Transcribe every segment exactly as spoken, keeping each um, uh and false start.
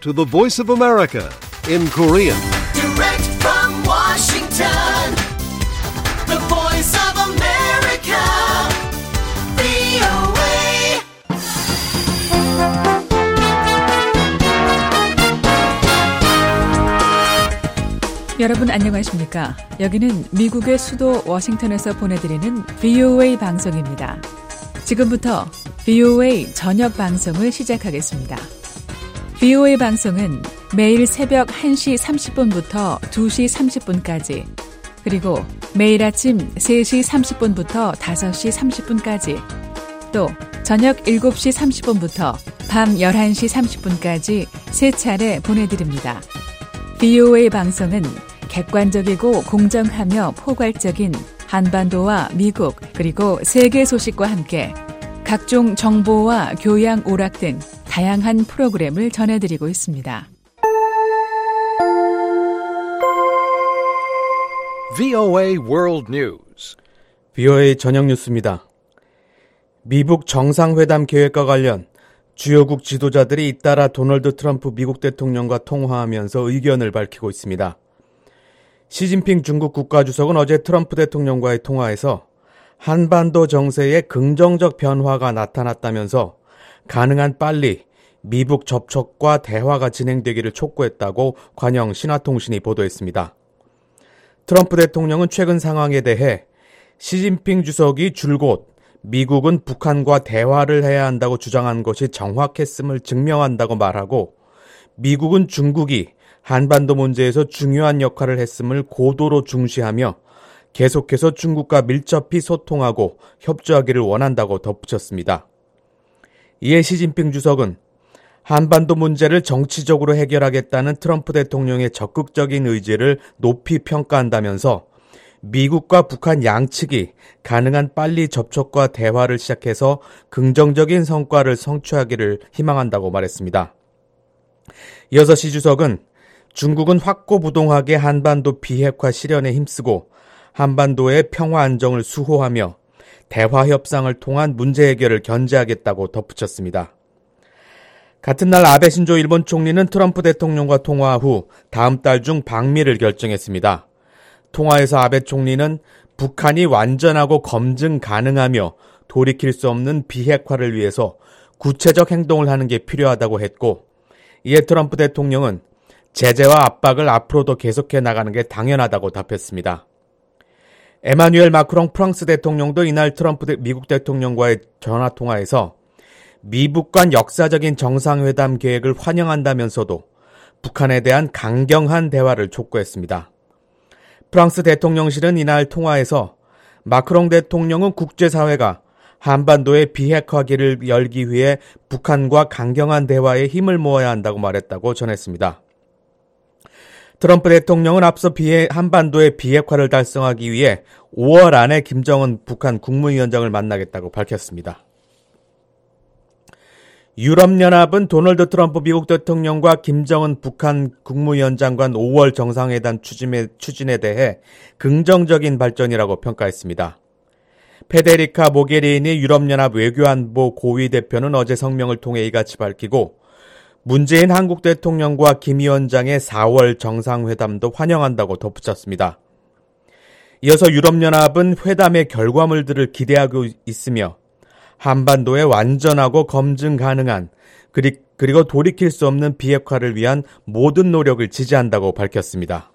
to the Voice of America in Korean. Direct from Washington, the Voice of America, 브이오에이. 여러분 안녕하십니까? 여기는 미국의 수도 워싱턴에서 보내드리는 브이오에이 방송입니다. 지금부터 브이오에이 저녁 방송을 시작하겠습니다. 브이오에이 방송은 매일 새벽 한 시 삼십 분부터 두 시 삼십 분까지, 그리고 매일 아침 세 시 삼십 분부터 다섯 시 삼십 분까지, 또 저녁 일곱 시 삼십 분부터 밤 열한 시 삼십 분까지 세 차례 보내드립니다. 브이오에이 방송은 객관적이고 공정하며 포괄적인 한반도와 미국 그리고 세계 소식과 함께 각종 정보와 교양 오락 등 다양한 프로그램을 전해드리고 있습니다. 브이오에이 World News. 브이오에이 저녁 뉴스입니다. 미국 정상회담 계획과 관련 주요국 지도자들이 잇따라 도널드 트럼프 미국 대통령과 통화하면서 의견을 밝히고 있습니다. 시진핑 중국 국가주석은 어제 트럼프 대통령과의 통화에서 한반도 정세에 긍정적 변화가 나타났다면서 가능한 빨리 미북 접촉과 대화가 진행되기를 촉구했다고 관영 신화통신이 보도했습니다. 트럼프 대통령은 최근 상황에 대해 시진핑 주석이 줄곧 미국은 북한과 대화를 해야 한다고 주장한 것이 정확했음을 증명한다고 말하고, 미국은 중국이 한반도 문제에서 중요한 역할을 했음을 고도로 중시하며 계속해서 중국과 밀접히 소통하고 협조하기를 원한다고 덧붙였습니다. 이에 시진핑 주석은 한반도 문제를 정치적으로 해결하겠다는 트럼프 대통령의 적극적인 의지를 높이 평가한다면서 미국과 북한 양측이 가능한 빨리 접촉과 대화를 시작해서 긍정적인 성과를 성취하기를 희망한다고 말했습니다. 이어서 시 주석은 중국은 확고부동하게 한반도 비핵화 실현에 힘쓰고 한반도의 평화 안정을 수호하며 대화 협상을 통한 문제 해결을 견제하겠다고 덧붙였습니다. 같은 날 아베 신조 일본 총리는 트럼프 대통령과 통화 후 다음 달 중 방미를 결정했습니다. 통화에서 아베 총리는 북한이 완전하고 검증 가능하며 돌이킬 수 없는 비핵화를 위해서 구체적 행동을 하는 게 필요하다고 했고, 이에 트럼프 대통령은 제재와 압박을 앞으로도 계속해 나가는 게 당연하다고 답했습니다. 에마뉴엘 마크롱 프랑스 대통령도 이날 트럼프 미국 대통령과의 전화통화에서 미북 간 역사적인 정상회담 계획을 환영한다면서도 북한에 대한 강경한 대화를 촉구했습니다. 프랑스 대통령실은 이날 통화에서 마크롱 대통령은 국제사회가 한반도의 비핵화기를 열기 위해 북한과 강경한 대화에 힘을 모아야 한다고 말했다고 전했습니다. 트럼프 대통령은 앞서 비해, 한반도의 비핵화를 달성하기 위해 오월 안에 김정은 북한 국무위원장을 만나겠다고 밝혔습니다. 유럽연합은 도널드 트럼프 미국 대통령과 김정은 북한 국무위원장 간 오월 정상회담 추진에, 추진에 대해 긍정적인 발전이라고 평가했습니다. 페데리카 모게리니 유럽연합 외교안보 고위 대표는 어제 성명을 통해 이같이 밝히고, 문재인 한국 대통령과 김 위원장의 사월 정상회담도 환영한다고 덧붙였습니다. 이어서 유럽연합은 회담의 결과물들을 기대하고 있으며 한반도의 완전하고 검증 가능한 그리고 돌이킬 수 없는 비핵화를 위한 모든 노력을 지지한다고 밝혔습니다.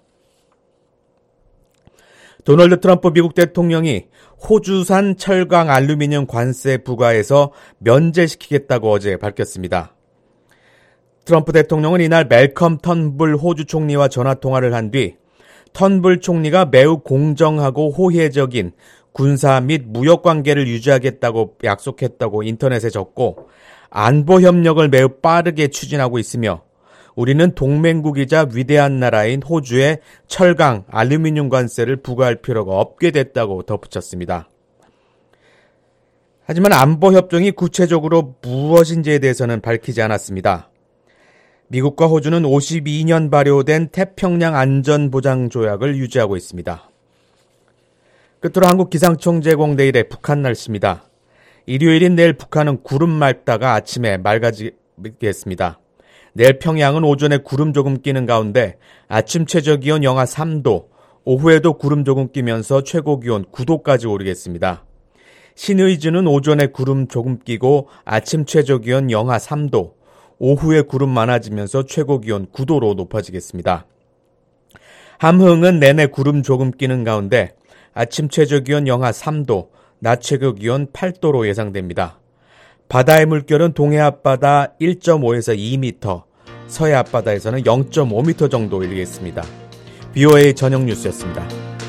도널드 트럼프 미국 대통령이 호주산 철강 알루미늄 관세 부과에서 면제시키겠다고 어제 밝혔습니다. 트럼프 대통령은 이날 멜컴 턴불 호주 총리와 전화통화를 한 뒤 턴불 총리가 매우 공정하고 호혜적인 군사 및 무역 관계를 유지하겠다고 약속했다고 인터넷에 적고, 안보 협력을 매우 빠르게 추진하고 있으며 우리는 동맹국이자 위대한 나라인 호주에 철강, 알루미늄 관세를 부과할 필요가 없게 됐다고 덧붙였습니다. 하지만 안보 협정이 구체적으로 무엇인지에 대해서는 밝히지 않았습니다. 미국과 호주는 오십이 년 발효된 태평양 안전보장조약을 유지하고 있습니다. 끝으로 한국기상청 제공 내일의 북한 날씨입니다. 일요일인 내일 북한은 구름 맑다가 아침에 맑아지겠습니다. 내일 평양은 오전에 구름 조금 끼는 가운데 아침 최저기온 영하 삼 도, 오후에도 구름 조금 끼면서 최고기온 구 도까지 오르겠습니다. 신의주는 오전에 구름 조금 끼고 아침 최저기온 영하 삼 도, 오후에 구름 많아지면서 최고기온 구 도로 높아지겠습니다. 함흥은 내내 구름 조금 끼는 가운데 아침 최저기온 영하 삼 도, 낮 최고기온 팔 도로 예상됩니다. 바다의 물결은 동해 앞바다 일 점 오에서 이 미터, 서해 앞바다에서는 영 점 오 미터 정도 일겠습니다. 비오에이 저녁 뉴스였습니다.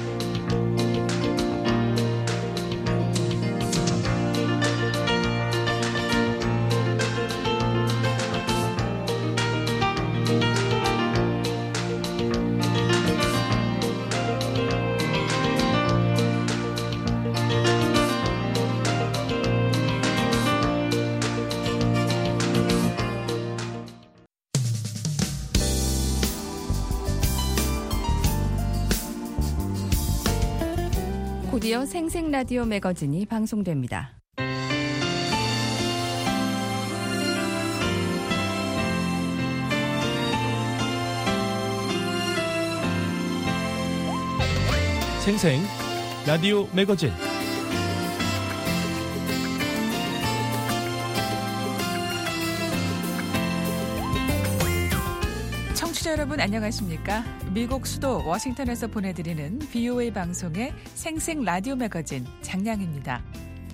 곧이어 생생라디오 매거진이 방송됩니다. 생생 라디오 매거진 청취자 여러분 안녕하십니까? 미국 수도 워싱턴에서 보내드리는 비오에이 방송의 생생 라디오 매거진 장량입니다.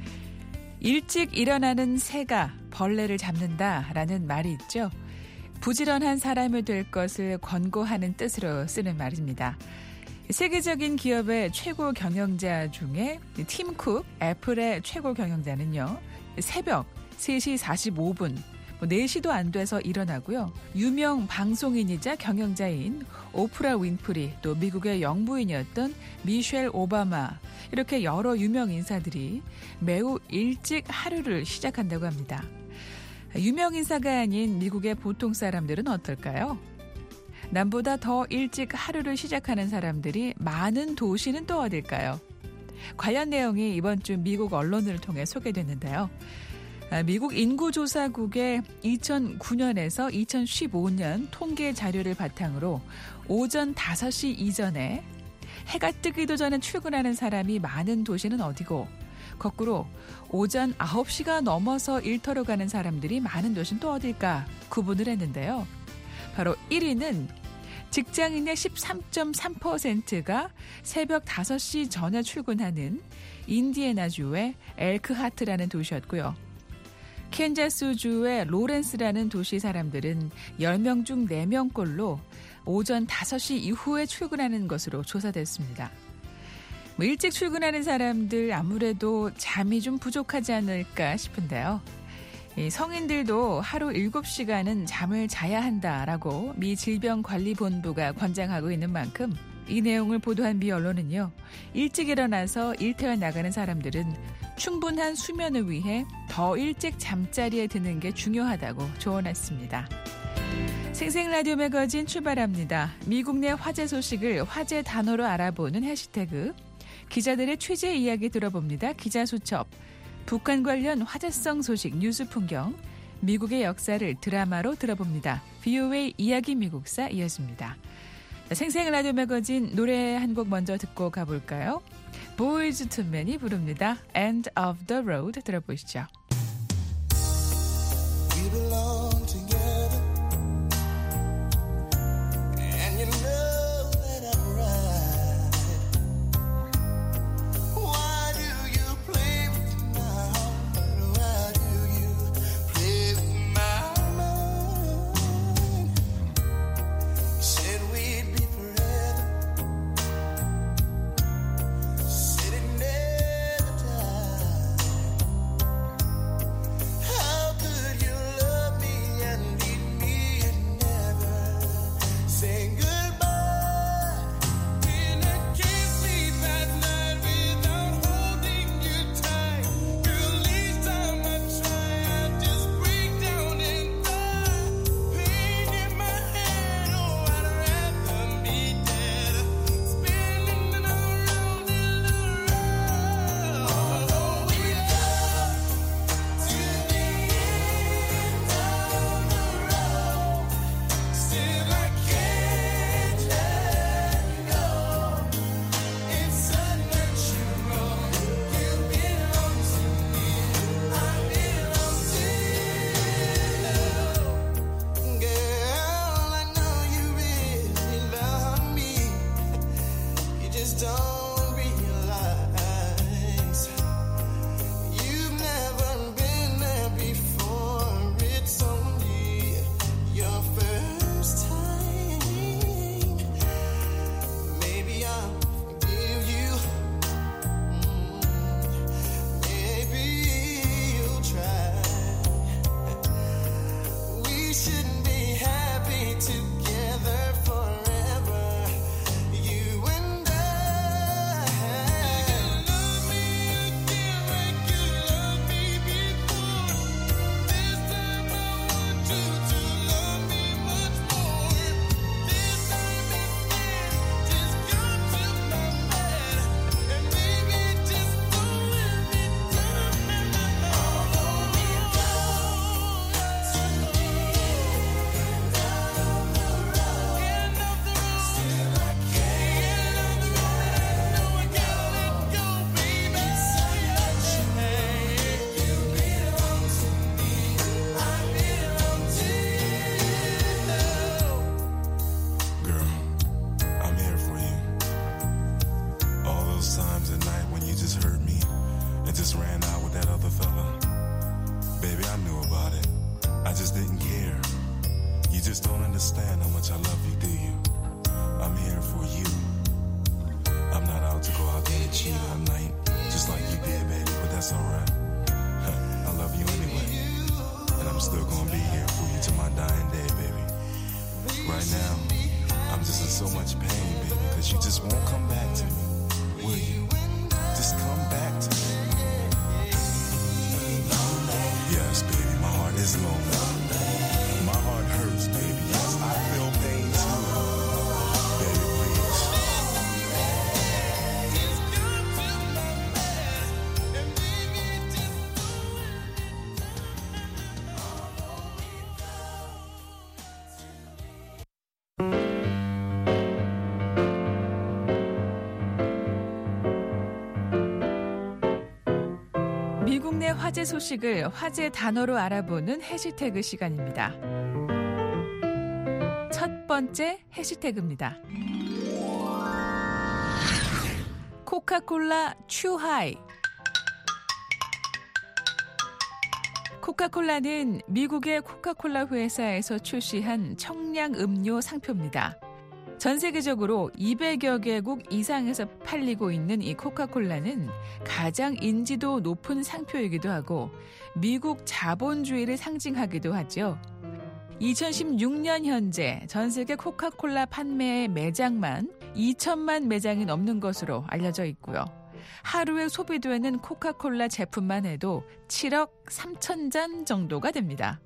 일찍 일어나는 새가 벌레를 잡는다라는 말이 있죠. 부지런한 사람이 될 것을 권고하는 뜻으로 쓰는 말입니다. 세계적인 기업의 최고 경영자 중에 팀 쿡, 애플의 최고 경영자는요. 새벽 세 시 사십오 분, 뭐 네 시도 안 돼서 일어나고요. 유명 방송인이자 경영자인 오프라 윈프리, 또 미국의 영부인이었던 미셸 오바마, 이렇게 여러 유명 인사들이 매우 일찍 하루를 시작한다고 합니다. 유명 인사가 아닌 미국의 보통 사람들은 어떨까요? 남보다 더 일찍 하루를 시작하는 사람들이 많은 도시는 또 어딜까요? 관련 내용이 이번 주 미국 언론을 통해 소개됐는데요. 미국 인구조사국의 이천구 년에서 이천십오 년 통계 자료를 바탕으로 오전 다섯 시 이전에 해가 뜨기도 전에 출근하는 사람이 많은 도시는 어디고, 거꾸로 오전 아홉 시가 넘어서 일터로 가는 사람들이 많은 도시는 또 어딜까 구분을 했는데요. 바로 일 위는 직장인의 십삼 점 삼 퍼센트가 새벽 다섯 시 전에 출근하는 인디애나주의 엘크하트라는 도시였고요. 캔자스주의 로렌스라는 도시 사람들은 열 명 중 네 명꼴로 오전 다섯 시 이후에 출근하는 것으로 조사됐습니다. 뭐 일찍 출근하는 사람들 아무래도 잠이 좀 부족하지 않을까 싶은데요. 성인들도 하루 일곱 시간은 잠을 자야 한다라고 미 질병관리본부가 권장하고 있는 만큼 이 내용을 보도한 미 언론은요. 일찍 일어나서 일터에 나가는 사람들은 충분한 수면을 위해 더 일찍 잠자리에 드는 게 중요하다고 조언했습니다. 생생라디오 매거진 출발합니다. 미국 내 화제 소식을 화제 단어로 알아보는 해시태그, 기자들의 취재 이야기 들어봅니다. 기자수첩, 북한 관련 화제성 소식 뉴스 풍경, 미국의 역사를 드라마로 들어봅니다. 비오에이 이야기 미국사 이어집니다. 생생라디오 매거진 노래 한 곡 먼저 듣고 가볼까요? 보이즈 투 맨이 부릅니다. End of the Road 들어보시죠. We belong together, and you know that I'm right. Why do you play with my heart? Why do you play with my mind? You said we'd be forever, sitting there the time. How could you love me understand how much I love you, do you? I'm here for you. I'm not out to go out there and cheat all night, just like you did, baby, but that's alright. I love you anyway, and I'm still gonna be here for you till my dying day, baby. Right now, I'm just in so much pain, baby, cause you just won't come back to me, will you? Just come back to me. Yes, baby, my heart is lonely. My heart hurts, baby. Yes, I feel pain too. Baby, please. 미국 내 화제 소식을 화제 단어로 알아보는 해시태그 시간입니다. 첫 번째 해시태그입니다. 코카콜라 추하이. 코카콜라는 미국의 코카콜라 회사에서 출시한 청량 음료 상표입니다. 전 세계적으로 이백여 개국 이상에서 팔리고 있는 이 코카콜라는 가장 인지도 높은 상표이기도 하고 미국 자본주의를 상징하기도 하죠. 이천십육 년 현재 전 세계 코카콜라 판매의 매장만 이천만 매장이 넘는 것으로 알려져 있고요. 하루에 소비되는 코카콜라 제품만 해도 칠억 삼천 잔 정도가 됩니다.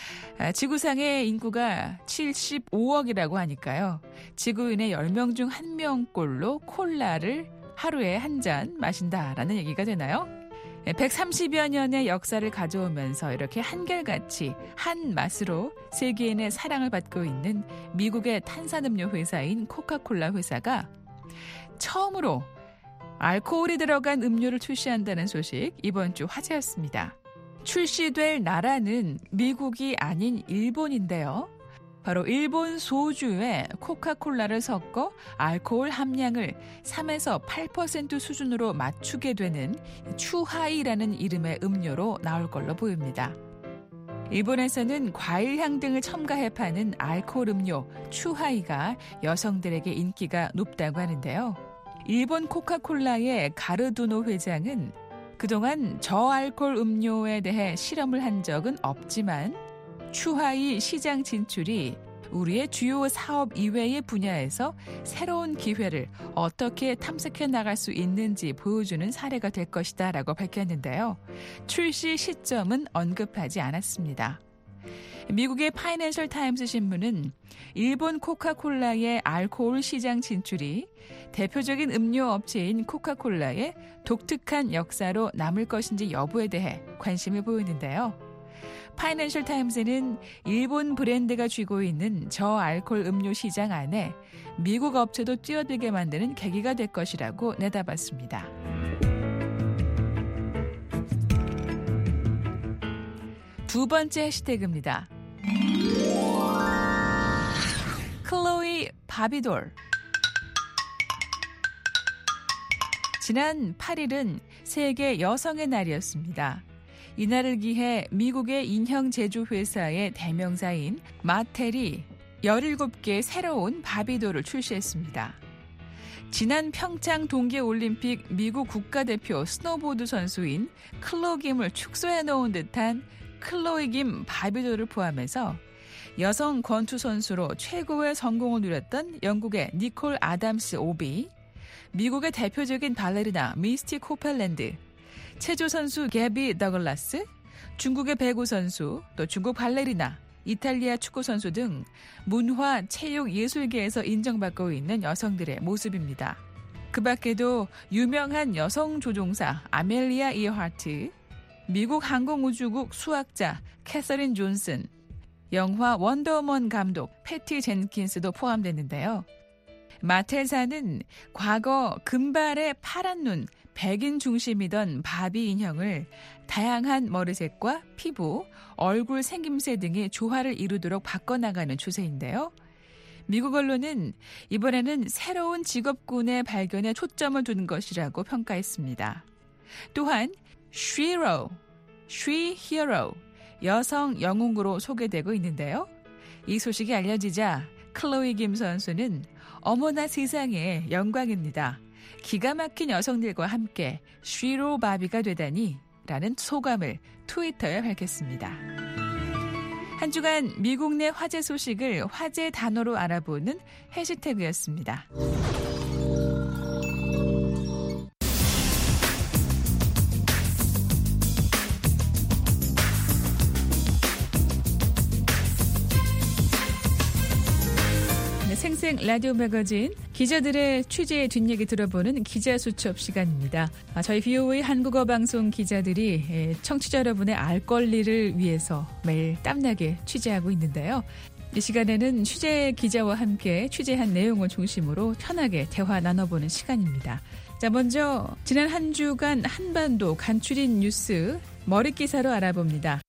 지구상의 인구가 칠십오억이라고 하니까요. 지구인의 열 명 중 한 명꼴로 콜라를 하루에 한 잔 마신다라는 얘기가 되나요? 백삼십여 년의 역사를 가져오면서 이렇게 한결같이 한 맛으로 세계인의 사랑을 받고 있는 미국의 탄산음료 회사인 코카콜라 회사가 처음으로 알코올이 들어간 음료를 출시한다는 소식 이번 주 화제였습니다. 출시될 나라는 미국이 아닌 일본인데요. 바로 일본 소주에 코카콜라를 섞어 알코올 함량을 삼에서 팔 퍼센트 수준으로 맞추게 되는 추하이라는 이름의 음료로 나올 걸로 보입니다. 일본에서는 과일향 등을 첨가해 파는 알코올 음료 추하이가 여성들에게 인기가 높다고 하는데요. 일본 코카콜라의 가르두노 회장은 그동안 저알코올 음료에 대해 실험을 한 적은 없지만 추하이 시장 진출이 우리의 주요 사업 이외의 분야에서 새로운 기회를 어떻게 탐색해 나갈 수 있는지 보여주는 사례가 될 것이다 라고 밝혔는데요. 출시 시점은 언급하지 않았습니다. 미국의 파이낸셜 타임스 신문은 일본 코카콜라의 알코올 시장 진출이 대표적인 음료 업체인 코카콜라의 독특한 역사로 남을 것인지 여부에 대해 관심을 보이는데요. 파이낸셜 타임스는 일본 브랜드가 쥐고 있는 저알코올 음료 시장 안에 미국 업체도 뛰어들게 만드는 계기가 될 것이라고 내다봤습니다. 두 번째 해시태그입니다. 클로이 바비돌. 지난 팔 일은 세계 여성의 날이었습니다. 이날을 기해 미국의 인형 제조 회사의 대명사인 마텔이 열일곱 개의 새로운 바비돌을 출시했습니다. 지난 평창 동계올림픽 미국 국가대표 스노보드 선수인 클로김을 축소해 놓은 듯한 클로이김 바비돌을 포함해서 여성 권투 선수로 최고의 성공을 누렸던 영국의 니콜 아담스 오비, 미국의 대표적인 발레리나 미스티 코펠랜드, 체조 선수 게비 더글라스, 중국의 배구 선수, 또 중국 발레리나, 이탈리아 축구 선수 등 문화, 체육, 예술계에서 인정받고 있는 여성들의 모습입니다. 그 밖에도 유명한 여성 조종사 아멜리아 이어하트, 미국 항공우주국 수학자 캐서린 존슨, 영화 원더우먼 감독 패티 젠킨스도 포함됐는데요. 마텔사는 과거 금발의 파란 눈, 백인 중심이던 바비 인형을 다양한 머리색과 피부, 얼굴 생김새 등의 조화를 이루도록 바꿔나가는 추세인데요. 미국 언론은 이번에는 새로운 직업군의 발견에 초점을 둔 것이라고 평가했습니다. 또한 Shero, She Hero, 여성 영웅으로 소개되고 있는데요. 이 소식이 알려지자 클로이 김 선수는 어머나 세상에 영광입니다. 기가 막힌 여성들과 함께 쉬로 바비가 되다니 라는 소감을 트위터에 밝혔습니다. 한 주간 미국 내 화제 소식을 화제 단어로 알아보는 해시태그였습니다. 생생 라디오 매거진 기자들의 취재의 뒷얘기 들어보는 기자수첩 시간입니다. 저희 비오에이 한국어 방송 기자들이 청취자 여러분의 알 권리를 위해서 매일 땀나게 취재하고 있는데요. 이 시간에는 취재 기자와 함께 취재한 내용을 중심으로 편하게 대화 나눠보는 시간입니다. 자, 먼저 지난 한 주간 한반도 간추린 뉴스 머릿기사로 알아봅니다.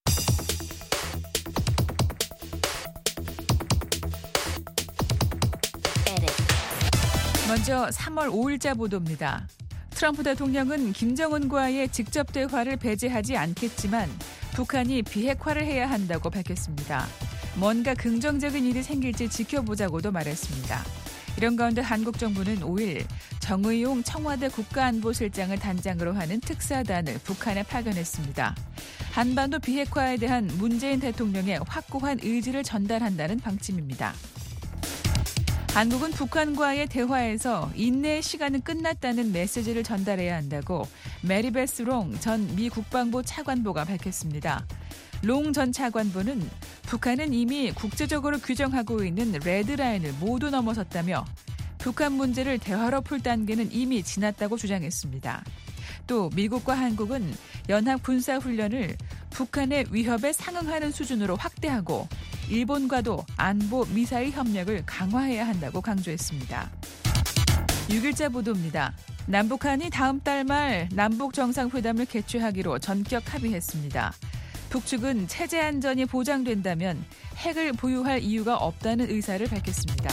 먼저 삼월 오일자 보도입니다. 트럼프 대통령은 김정은과의 직접 대화를 배제하지 않겠지만 북한이 비핵화를 해야 한다고 밝혔습니다. 뭔가 긍정적인 일이 생길지 지켜보자고도 말했습니다. 이런 가운데 한국 정부는 오일 정의용 청와대 국가안보실장을 단장으로 하는 특사단을 북한에 파견했습니다. 한반도 비핵화에 대한 문재인 대통령의 확고한 의지를 전달한다는 방침입니다. 한국은 북한과의 대화에서 인내의 시간은 끝났다는 메시지를 전달해야 한다고 메리베스 롱 전 미 국방부 차관보가 밝혔습니다. 롱 전 차관보는 북한은 이미 국제적으로 규정하고 있는 레드라인을 모두 넘어섰다며 북한 문제를 대화로 풀 단계는 이미 지났다고 주장했습니다. 또 미국과 한국은 연합 군사훈련을 북한의 위협에 상응하는 수준으로 확대하고 일본과도 안보 미사일 협력을 강화해야 한다고 강조했습니다. 육일자 보도입니다. 남북한이 다음 달 말 남북 정상회담을 개최하기로 전격 합의했습니다. 북측은 체제 안전이 보장된다면 핵을 보유할 이유가 없다는 의사를 밝혔습니다.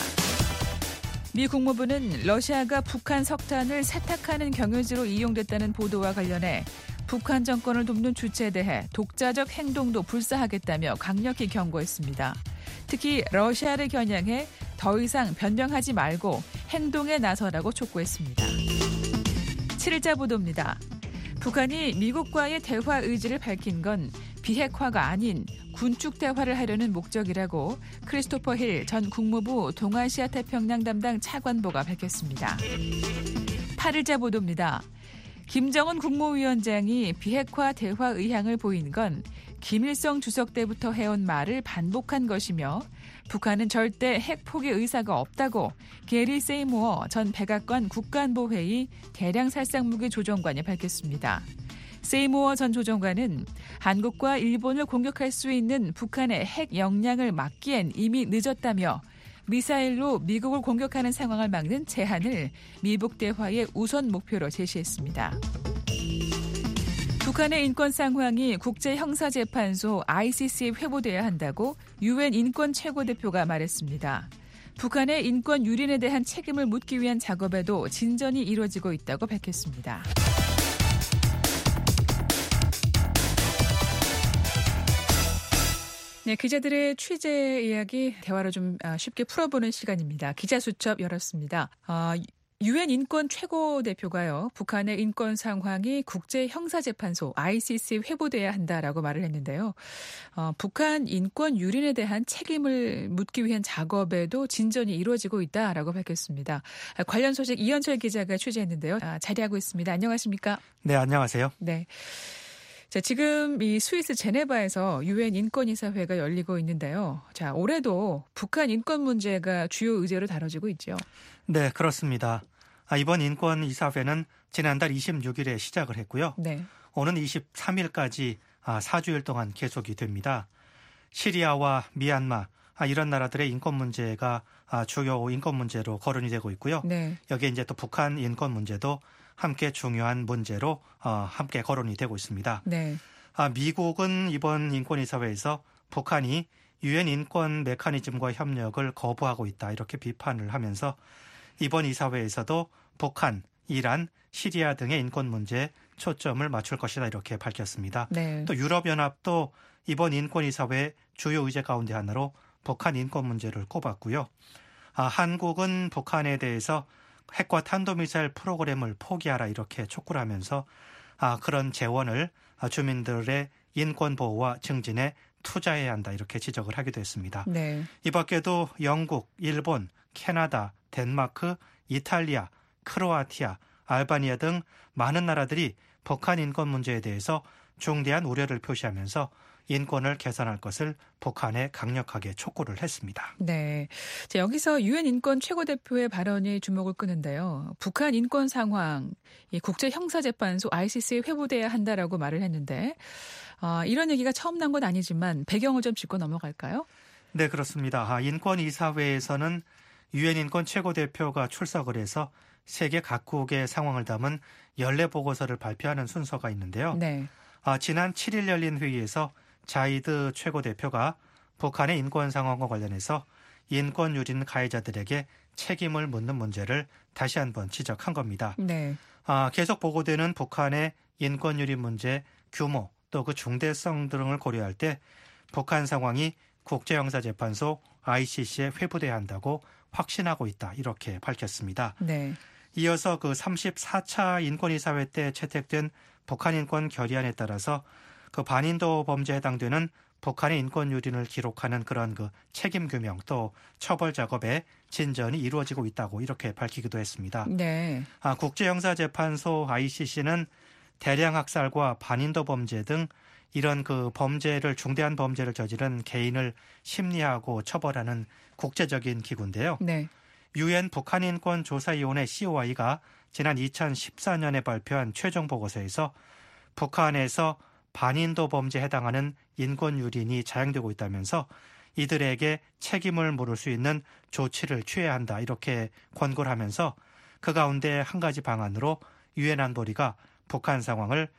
미 국무부는 러시아가 북한 석탄을 세탁하는 경유지로 이용됐다는 보도와 관련해 북한 정권을 돕는 주체에 대해 독자적 행동도 불사하겠다며 강력히 경고했습니다. 특히 러시아를 겨냥해 더 이상 변명하지 말고 행동에 나서라고 촉구했습니다. 칠일자 보도입니다. 북한이 미국과의 대화 의지를 밝힌 건 비핵화가 아닌 군축 대화를 하려는 목적이라고 크리스토퍼 힐 전 국무부 동아시아 태평양 담당 차관보가 밝혔습니다. 팔일자 보도입니다. 김정은 국무위원장이 비핵화 대화 의향을 보인 건 김일성 주석 때부터 해온 말을 반복한 것이며 북한은 절대 핵 포기 의사가 없다고 게리 세이모어 전 백악관 국가안보회의 대량 살상무기 조정관이 밝혔습니다. 세이모어 전 조정관은 한국과 일본을 공격할 수 있는 북한의 핵 역량을 막기엔 이미 늦었다며 미사일로 미국을 공격하는 상황을 막는 제한을 미북 대화의 우선 목표로 제시했습니다. 북한의 인권 상황이 국제형사재판소 아이씨씨에 회부돼야 한다고 유엔 인권 최고대표가 말했습니다. 북한의 인권 유린에 대한 책임을 묻기 위한 작업에도 진전이 이루어지고 있다고 밝혔습니다. 네, 기자들의 취재 이야기 대화로 좀 쉽게 풀어보는 시간입니다. 기자수첩 열었습니다. 아, 유엔 인권 최고대표가요, 북한의 인권 상황이 국제형사재판소 아이씨씨에 회부돼야 한다라고 말을 했는데요. 어, 북한 인권 유린에 대한 책임을 묻기 위한 작업에도 진전이 이루어지고 있다라고 밝혔습니다. 관련 소식 이현철 기자가 취재했는데요. 아, 자리하고 있습니다. 안녕하십니까? 네, 안녕하세요. 네. 자, 지금 이 스위스 제네바에서 유엔 인권이사회가 열리고 있는데요. 자, 올해도 북한 인권 문제가 주요 의제로 다뤄지고 있죠. 네, 그렇습니다. 아, 이번 인권이사회는 지난달 이십육일에 시작을 했고요. 네. 오는 이십삼일까지 아, 사 주일 동안 계속이 됩니다. 시리아와 미얀마 아, 이런 나라들의 인권 문제가 아, 주요 인권 문제로 거론이 되고 있고요. 네. 여기에 이제 또 북한 인권 문제도 함께 중요한 문제로 어, 함께 거론이 되고 있습니다. 네. 아, 미국은 이번 인권이사회에서 북한이 유엔 인권 메커니즘과 협력을 거부하고 있다 이렇게 비판을 하면서 이번 이사회에서도 북한, 이란, 시리아 등의 인권 문제에 초점을 맞출 것이다 이렇게 밝혔습니다. 네. 또 유럽연합도 이번 인권이사회 주요 의제 가운데 하나로 북한 인권 문제를 꼽았고요. 아, 한국은 북한에 대해서 핵과 탄도미사일 프로그램을 포기하라 이렇게 촉구를 하면서 아, 그런 재원을 주민들의 인권 보호와 증진에 투자해야 한다 이렇게 지적을 하기도 했습니다. 네. 이 밖에도 영국, 일본, 캐나다, 덴마크, 이탈리아, 크로아티아, 알바니아 등 많은 나라들이 북한 인권 문제에 대해서 중대한 우려를 표시하면서 인권을 개선할 것을 북한에 강력하게 촉구를 했습니다. 네. 자, 여기서 유엔 인권 최고대표의 발언이 주목을 끄는데요. 북한 인권 상황, 이 국제형사재판소 아이씨씨에 회부돼야 한다라고 말을 했는데 어, 이런 얘기가 처음 난 건 아니지만 배경을 좀 짚고 넘어갈까요? 네, 그렇습니다. 아, 인권이사회에서는 유엔 인권 최고대표가 출석을 해서 세계 각국의 상황을 담은 연례 보고서를 발표하는 순서가 있는데요. 네. 아, 지난 칠 일 열린 회의에서 자이드 최고대표가 북한의 인권 상황과 관련해서 인권 유린 가해자들에게 책임을 묻는 문제를 다시 한번 지적한 겁니다. 네. 아, 계속 보고되는 북한의 인권 유린 문제 규모 또 그 중대성 등을 고려할 때 북한 상황이 국제형사재판소 아이씨씨에 회부돼야 한다고 확신하고 있다 이렇게 밝혔습니다. 네. 이어서 그 삼십사 차 인권이사회 때 채택된 북한 인권 결의안에 따라서 그 반인도 범죄에 해당되는 북한의 인권 유린을 기록하는 그런 그 책임 규명 또 처벌 작업에 진전이 이루어지고 있다고 이렇게 밝히기도 했습니다. 네. 아, 국제형사재판소 아이씨씨는 대량 학살과 반인도 범죄 등 이런 그 범죄를 중대한 범죄를 저지른 개인을 심리하고 처벌하는 국제적인 기구인데요. 네. 유엔 북한인권조사위원회 씨오아이가 지난 이천십사 년에 발표한 최종 보고서에서 북한에서 반인도 범죄에 해당하는 인권 유린이 자행되고 있다면서 이들에게 책임을 물을 수 있는 조치를 취해야 한다 이렇게 권고를 하면서 그 가운데 한 가지 방안으로 유엔 안보리가 북한 상황을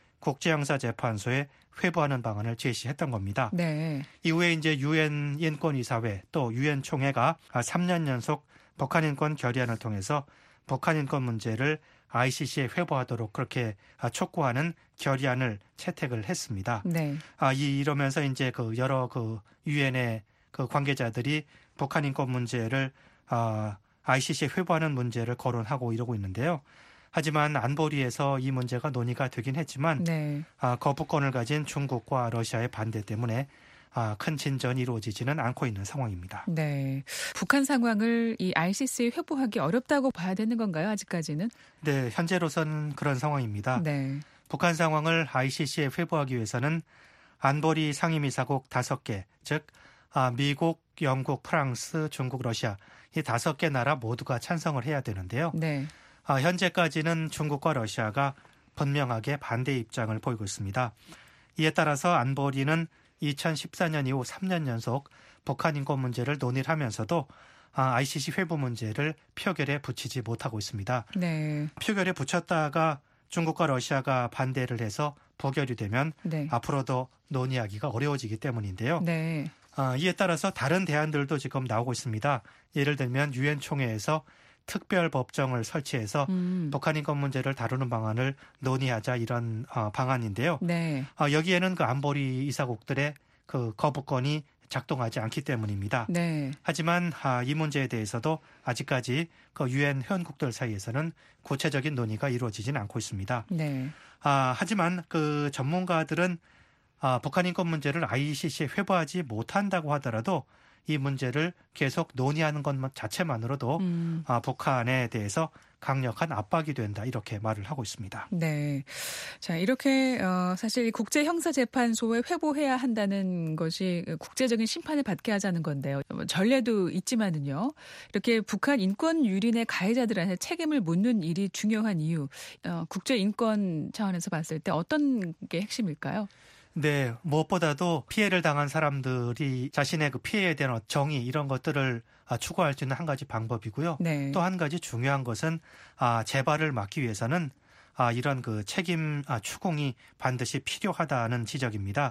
국제형사재판소에 회부하는 방안을 제시했던 겁니다. 네. 이후에 이제 유엔 인권이사회 또 유엔 총회가 삼 년 연속 북한 인권 결의안을 통해서 북한 인권 문제를 아이씨씨에 회부하도록 그렇게 촉구하는 결의안을 채택을 했습니다. 네. 아, 이 이러면서 이제 그 여러 그 유엔의 그 관계자들이 북한 인권 문제를 아, 아이씨씨에 회부하는 문제를 거론하고 이러고 있는데요. 하지만 안보리에서 이 문제가 논의가 되긴 했지만 네. 아, 거부권을 가진 중국과 러시아의 반대 때문에 아, 큰 진전이 이루어지지는 않고 있는 상황입니다. 네. 북한 상황을 이 아이씨씨에 회부하기 어렵다고 봐야 되는 건가요? 아직까지는? 네, 현재로서는 그런 상황입니다. 네. 북한 상황을 아이씨씨에 회부하기 위해서는 안보리 상임이사국 다섯 개, 즉 아, 미국, 영국, 프랑스, 중국, 러시아 이 다섯 개 나라 모두가 찬성을 해야 되는데요. 네. 아, 현재까지는 중국과 러시아가 분명하게 반대 입장을 보이고 있습니다. 이에 따라서 안보리는 이천십사 년 이후 삼 년 연속 북한 인권 문제를 논의를 하면서도 아이씨씨 회부 문제를 표결에 붙이지 못하고 있습니다. 네. 표결에 붙였다가 중국과 러시아가 반대를 해서 부결이 되면 네. 앞으로도 논의하기가 어려워지기 때문인데요. 네. 아, 이에 따라서 다른 대안들도 지금 나오고 있습니다. 예를 들면 유엔 총회에서 특별 법정을 설치해서 음. 북한 인권 문제를 다루는 방안을 논의하자 이런 어, 방안인데요. 네. 어, 여기에는 그 안보리 이사국들의 그 거부권이 작동하지 않기 때문입니다. 네. 하지만 아, 이 문제에 대해서도 아직까지 그 유엔 회원국들 사이에서는 구체적인 논의가 이루어지지는 않고 있습니다. 네. 아, 하지만 그 전문가들은 아, 북한 인권 문제를 아이씨씨에 회부하지 못한다고 하더라도 이 문제를 계속 논의하는 것 자체만으로도 음. 아, 북한에 대해서 강력한 압박이 된다 이렇게 말을 하고 있습니다. 네. 자, 이렇게 어, 사실 국제형사재판소에 회부해야 한다는 것이 국제적인 심판을 받게 하자는 건데요. 전례도 있지만은요. 이렇게 북한 인권 유린의 가해자들한테 책임을 묻는 일이 중요한 이유, 어, 국제인권 차원에서 봤을 때 어떤 게 핵심일까요? 네, 무엇보다도 피해를 당한 사람들이 자신의 그 피해에 대한 정의 이런 것들을 추구할 수 있는 한 가지 방법이고요. 네. 또 한 가지 중요한 것은 아, 재발을 막기 위해서는 아, 이런 그 책임 아, 추궁이 반드시 필요하다는 지적입니다.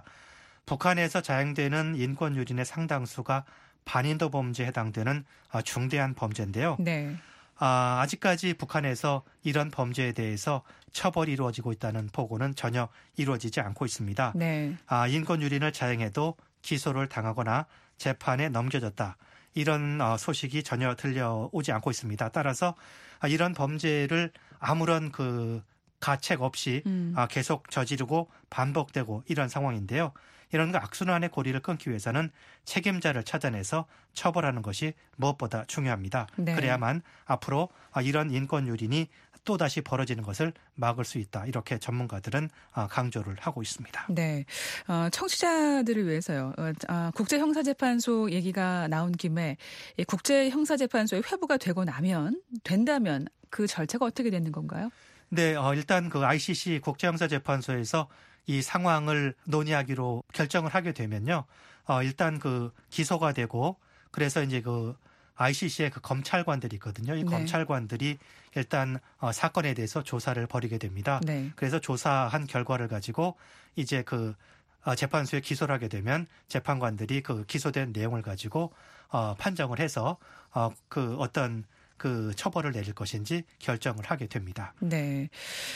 북한에서 자행되는 인권 유린의 상당수가 반인도 범죄에 해당되는 아, 중대한 범죄인데요. 네. 아, 아직까지 북한에서 이런 범죄에 대해서 처벌이 이루어지고 있다는 보고는 전혀 이루어지지 않고 있습니다. 네. 아, 인권 유린을 자행해도 기소를 당하거나 재판에 넘겨졌다. 이런 어, 소식이 전혀 들려오지 않고 있습니다. 따라서 아, 이런 범죄를 아무런 그 가책 없이 음. 아, 계속 저지르고 반복되고 이런 상황인데요. 이런 그 악순환의 고리를 끊기 위해서는 책임자를 찾아내서 처벌하는 것이 무엇보다 중요합니다. 네. 그래야만 앞으로 아, 이런 인권 유린이 또다시 벌어지는 것을 막을 수 있다. 이렇게 전문가들은 아, 강조를 하고 있습니다. 네, 어, 청취자들을 위해서요. 어, 아, 국제형사재판소 얘기가 나온 김에 이 국제형사재판소에 회부가 되고 나면 된다면 그 절차가 어떻게 되는 건가요? 네, 어, 일단 그 아이씨씨 국제형사재판소에서 이 상황을 논의하기로 결정을 하게 되면요, 어, 일단 그 기소가 되고 그래서 이제 그 아이씨씨의 그 검찰관들이 있거든요. 이 네. 검찰관들이 일단 어, 사건에 대해서 조사를 벌이게 됩니다. 네. 그래서 조사한 결과를 가지고 이제 그 어, 재판소에 기소를 하게 되면 재판관들이 그 기소된 내용을 가지고 어, 판정을 해서 어, 그 어떤 그 처벌을 내릴 것인지 결정을 하게 됩니다. 네.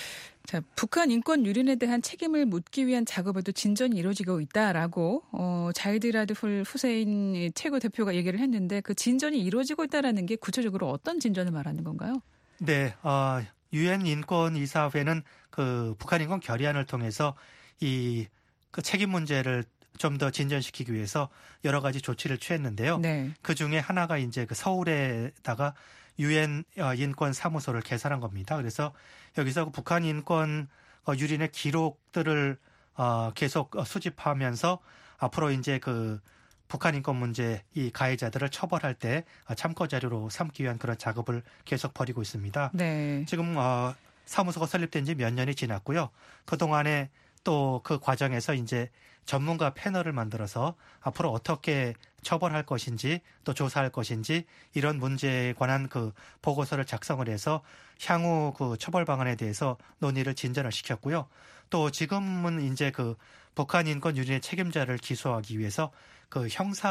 자, 북한 인권 유린에 대한 책임을 묻기 위한 작업에도 진전이 이루어지고 있다라고 어, 자이드 훌 후세인 최고 대표가 얘기를 했는데 그 진전이 이루어지고 있다라는 게 구체적으로 어떤 진전을 말하는 건가요? 네, 어, 유엔 인권이사회는 그 북한 인권 결의안을 통해서 이 그 책임 문제를 좀 더 진전시키기 위해서 여러 가지 조치를 취했는데요. 네. 그 중에 하나가 이제 그 서울에다가 유엔 인권 사무소를 개설한 겁니다. 그래서 여기서 그 북한 인권 유린의 기록들을 어, 계속 수집하면서 앞으로 이제 그 북한 인권 문제 이 가해자들을 처벌할 때 참고 자료로 삼기 위한 그런 작업을 계속 벌이고 있습니다. 네. 지금 어, 사무소가 설립된 지 몇 년이 지났고요. 그 동안에 또 그 과정에서 이제 전문가 패널을 만들어서 앞으로 어떻게 처벌할 것인지 또 조사할 것인지 이런 문제에 관한 그 보고서를 작성을 해서 향후 그 처벌 방안에 대해서 논의를 진전을 시켰고요. 또 지금은 이제 그 북한 인권 유린의 책임자를 기소하기 위해서 그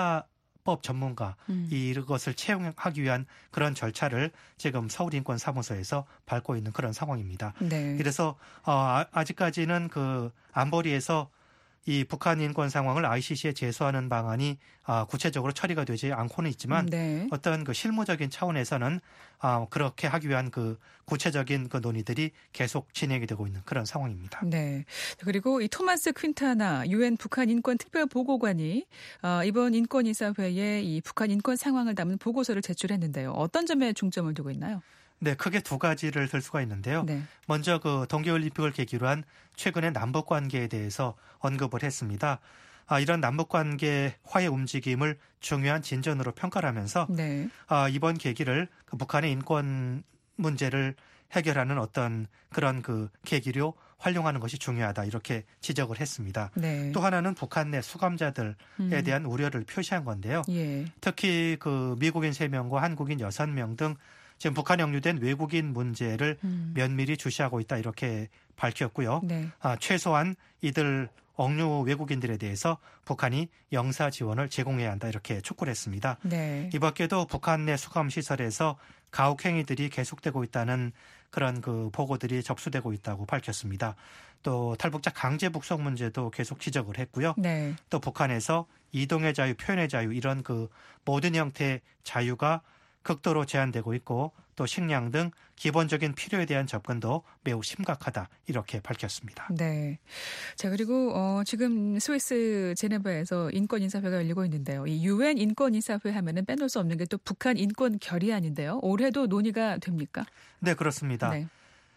형사법 전문가 음. 이것을 채용하기 위한 그런 절차를 지금 서울인권사무소에서 밟고 있는 그런 상황입니다. 네. 그래서 어, 아직까지는 그 안보리에서 이 북한 인권 상황을 아이씨씨에 제소하는 방안이 아, 구체적으로 처리가 되지 않고는 있지만 네. 어떤 그 실무적인 차원에서는 아, 그렇게 하기 위한 그 구체적인 그 논의들이 계속 진행이 되고 있는 그런 상황입니다. 네. 그리고 이 토마스 퀸타나 유엔 북한 인권 특별 보고관이 어, 이번 인권이사회에 이 북한 인권 상황을 담은 보고서를 제출했는데요. 어떤 점에 중점을 두고 있나요? 네, 크게 두 가지를 들 수가 있는데요. 네. 먼저 그 동계올림픽을 계기로 한 최근의 남북 관계에 대해서 언급을 했습니다. 아, 이런 남북 관계 화해 움직임을 중요한 진전으로 평가를 하면서 네. 아, 이번 계기를 그 북한의 인권 문제를 해결하는 어떤 그런 그 계기로 활용하는 것이 중요하다 이렇게 지적을 했습니다. 네. 또 하나는 북한 내 수감자들에 음. 대한 우려를 표시한 건데요. 예. 특히 그 미국인 세 명과 한국인 여섯 명 등 지금 북한에 억류된 외국인 문제를 음. 면밀히 주시하고 있다 이렇게 밝혔고요. 네. 아, 최소한 이들 억류 외국인들에 대해서 북한이 영사 지원을 제공해야 한다 이렇게 촉구를 했습니다. 네. 이 밖에도 북한 내 수감시설에서 가혹행위들이 계속되고 있다는 그런 그 보고들이 접수되고 있다고 밝혔습니다. 또 탈북자 강제 북송 문제도 계속 지적을 했고요. 네. 또 북한에서 이동의 자유, 표현의 자유 이런 그 모든 형태의 자유가 극도로 제한되고 있고 또 식량 등 기본적인 필요에 대한 접근도 매우 심각하다 이렇게 밝혔습니다. 네. 자, 그리고 어, 지금 스위스 제네바에서 인권인사회가 열리고 있는데요. 이 유엔 인권인사회 하면은 빼놓을 수 없는 게 또 북한 인권 결의안인데요. 올해도 논의가 됩니까? 네, 그렇습니다. 네.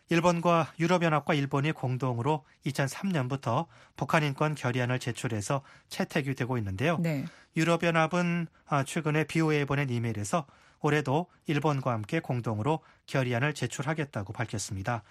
일본과 유럽연합과 일본이 공동으로 이천삼 년부터 북한 인권 결의안을 제출해서 채택이 되고 있는데요. 네. 유럽연합은 최근에 비오에에 보낸 이메일에서 올해도 일본과 함께 공동으로 결의안을 제출하겠다고 밝혔습니다.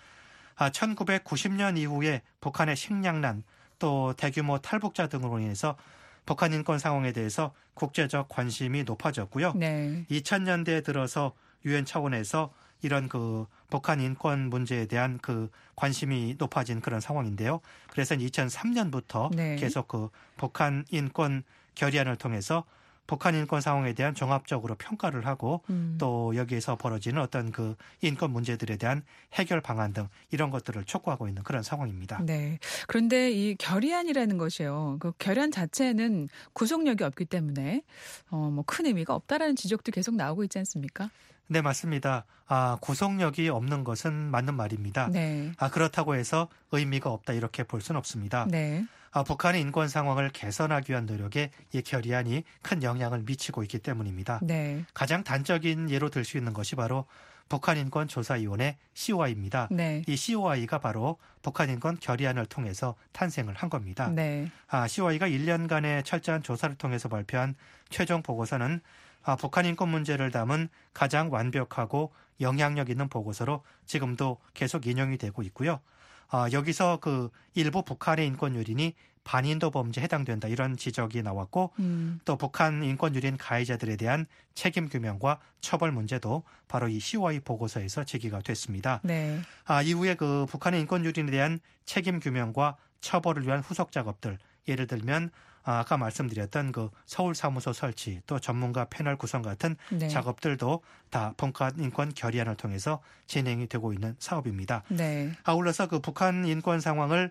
천구백구십 년 이후에 북한의 식량난 또 대규모 탈북자 등으로 인해서 북한 인권 상황에 대해서 국제적 관심이 높아졌고요. 네. 이천 년대에 들어서 유엔 차원에서 이런 그 북한 인권 문제에 대한 그 관심이 높아진 그런 상황인데요. 그래서 이천삼 년부터 네. 계속 그 북한 인권 결의안을 통해서 북한 인권 상황에 대한 종합적으로 평가를 하고 음. 또 여기에서 벌어지는 어떤 그 인권 문제들에 대한 해결 방안 등 이런 것들을 촉구하고 있는 그런 상황입니다. 네. 그런데 이 결의안이라는 것이요. 그 결의안 자체는 구속력이 없기 때문에 어, 뭐 큰 의미가 없다라는 지적도 계속 나오고 있지 않습니까? 네, 맞습니다. 아, 구속력이 없는 것은 맞는 말입니다. 네. 아, 그렇다고 해서 의미가 없다 이렇게 볼 수는 없습니다. 네. 아, 북한의 인권 상황을 개선하기 위한 노력에 이 결의안이 큰 영향을 미치고 있기 때문입니다. 네. 가장 단적인 예로 들 수 있는 것이 바로 북한인권조사위원회 씨오아이입니다. 네. 이 씨오아이가 바로 북한인권 결의안을 통해서 탄생을 한 겁니다. 네. 아, 씨오아이가 일 년간의 철저한 조사를 통해서 발표한 최종 보고서는 아, 북한 인권 문제를 담은 가장 완벽하고 영향력 있는 보고서로 지금도 계속 인용이 되고 있고요. 아, 여기서 그 일부 북한의 인권 유린이 반인도 범죄에 해당된다 이런 지적이 나왔고 음. 또 북한 인권 유린 가해자들에 대한 책임 규명과 처벌 문제도 바로 이 씨오아이 보고서에서 제기가 됐습니다. 네. 아, 이후에 그 북한의 인권 유린에 대한 책임 규명과 처벌을 위한 후속 작업들 예를 들면 아, 아까 말씀드렸던 그 서울 사무소 설치 또 전문가 패널 구성 같은 네. 작업들도 다 북한 인권 결의안을 통해서 진행이 되고 있는 사업입니다. 네. 아울러서 그 북한 인권 상황을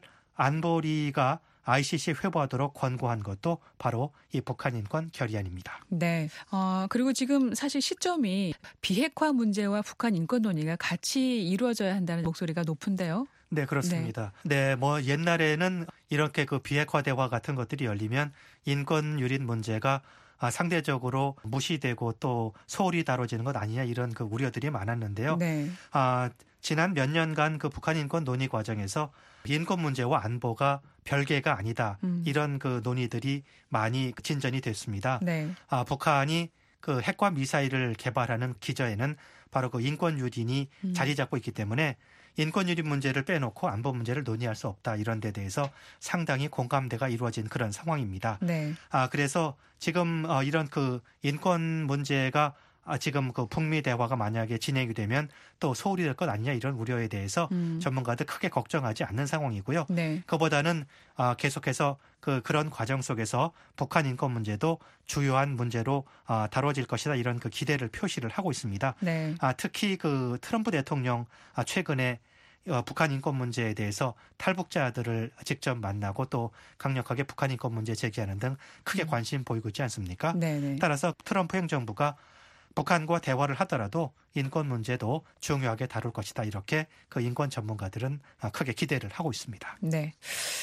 안보리가 아이씨씨에 회부하도록 권고한 것도 바로 이 북한 인권 결의안입니다. 네. 어, 그리고 지금 사실 시점이 비핵화 문제와 북한 인권 논의가 같이 이루어져야 한다는 목소리가 높은데요. 네, 그렇습니다. 네. 네, 뭐 옛날에는 이렇게 그 비핵화 대화 같은 것들이 열리면 인권 유린 문제가 아, 상대적으로 무시되고 또 소홀히 다뤄지는 것 아니냐 이런 그 우려들이 많았는데요. 네. 아, 지난 몇 년간 그 북한 인권 논의 과정에서 인권 문제와 안보가 별개가 아니다. 음. 이런 그 논의들이 많이 진전이 됐습니다. 네. 아, 북한이 그 핵과 미사일을 개발하는 기저에는 바로 그 인권 유린이 음. 자리 잡고 있기 때문에 인권 유린 문제를 빼놓고 안보 문제를 논의할 수 없다. 이런 데 대해서 상당히 공감대가 이루어진 그런 상황입니다. 네. 아, 그래서 지금 어, 이런 그 인권 문제가 아, 지금 그 북미 대화가 만약에 진행이 되면 또 소홀히 될 것 아니냐 이런 우려에 대해서 음. 전문가들 크게 걱정하지 않는 상황이고요. 네. 그보다는 아, 계속해서 그 그런 과정 속에서 북한 인권 문제도 주요한 문제로 아, 다뤄질 것이다 이런 그 기대를 표시를 하고 있습니다. 네. 아, 특히 그 트럼프 대통령 아, 최근에 어, 북한 인권 문제에 대해서 탈북자들을 직접 만나고 또 강력하게 북한 인권 문제 제기하는 등 크게 관심 보이고 있지 않습니까? 네. 네. 따라서 트럼프 행정부가 북한과 대화를 하더라도 인권 문제도 중요하게 다룰 것이다. 이렇게 그 인권 전문가들은 크게 기대를 하고 있습니다. 네.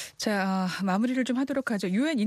자, 마무리를 좀 하도록 하죠. 유엔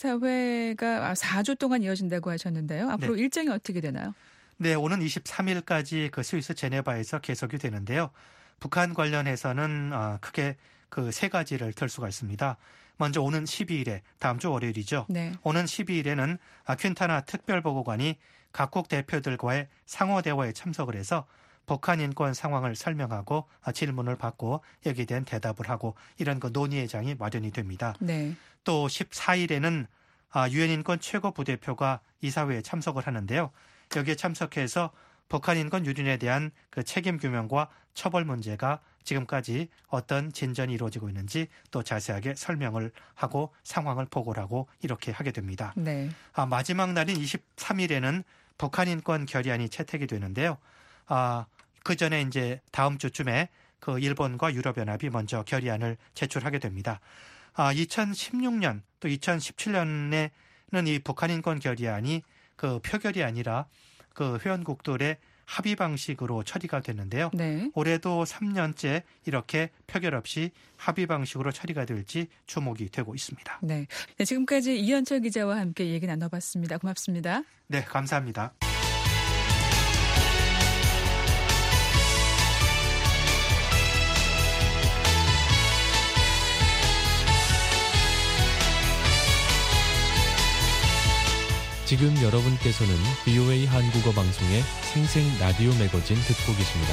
인권이사회가 사 주 동안 이어진다고 하셨는데요. 앞으로 네. 일정이 어떻게 되나요? 네, 오는 이십삼 일까지 그 스위스 제네바에서 계속이 되는데요. 북한 관련해서는 크게 그 세 가지를 들 수가 있습니다. 먼저 오는 십이 일에 다음 주 월요일이죠. 네. 오는 십이 일에는 퀸타나 특별보고관이 각국 대표들과의 상호 대화에 참석을 해서 북한 인권 상황을 설명하고 질문을 받고 여기에 대한 대답을 하고 이런 그 논의의 장이 마련이 됩니다. 네. 또 십사 일에는 유엔 인권 최고 부대표가 이사회에 참석을 하는데요. 여기에 참석해서 북한 인권 유린에 대한 그 책임 규명과 처벌 문제가 지금까지 어떤 진전이 이루어지고 있는지 또 자세하게 설명을 하고 상황을 보고를 하고 이렇게 하게 됩니다. 네. 아, 마지막 날인 이십삼 일에는 북한 인권 결의안이 채택이 되는데요. 아, 그 전에 이제 다음 주쯤에 그 일본과 유럽연합이 먼저 결의안을 제출하게 됩니다. 아, 이천십육 년 또 이천십칠 년에는 이 북한 인권 결의안이 그 표결이 아니라 그 회원국들의 합의 방식으로 처리가 됐는데요. 네. 올해도 삼 년째 이렇게 표결 없이 합의 방식으로 처리가 될지 주목이 되고 있습니다. 네. 네, 지금까지 이현철 기자와 함께 얘기 나눠봤습니다. 고맙습니다. 네, 감사합니다. 지금 여러분께서는 브이오에이 한국어 방송의 생생 라디오 매거진 듣고 계십니다.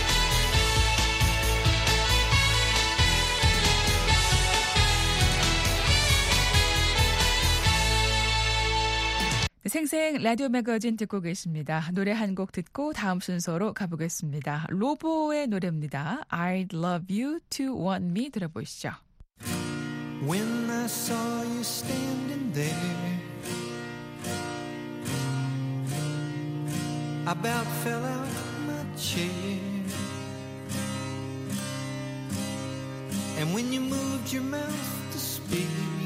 생생 라디오 매거진 듣고 계십니다. 노래 한 곡 듣고 다음 순서로 가보겠습니다. 로보의 노래입니다. I'd love you to want me 들어보시죠. When I saw you standing there I about fell out of my chair. And when you moved your mouth to speak,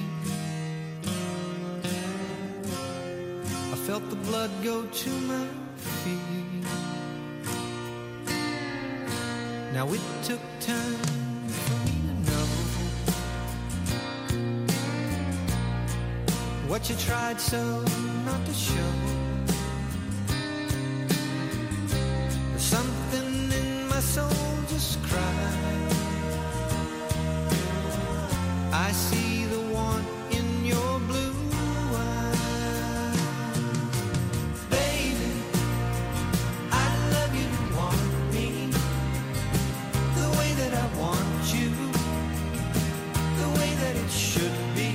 I felt the blood go to my feet. Now it took time for me to know what you tried so not to show. Something in my soul just cried. I see the want in your blue eyes. Baby, I love you to want me the way that I want you, the way that it should be.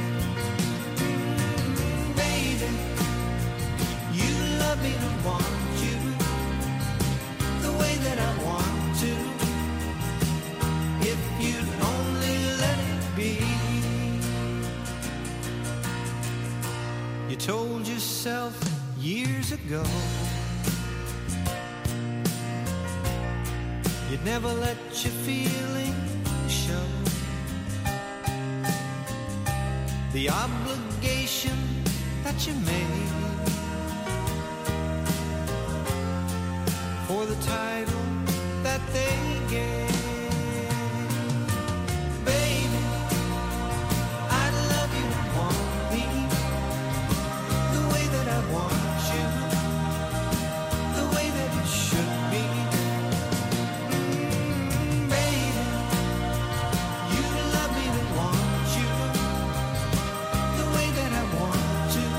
Mm, baby, you love me to want you the way that I want to, if you'd only let it be. You told yourself years ago you'd never let your feelings show. The obligation that you made for the title that they gave. Baby, I love you and want me the way that I want you, the way that it should be. Mm, baby, you love me and want you the way that I want to,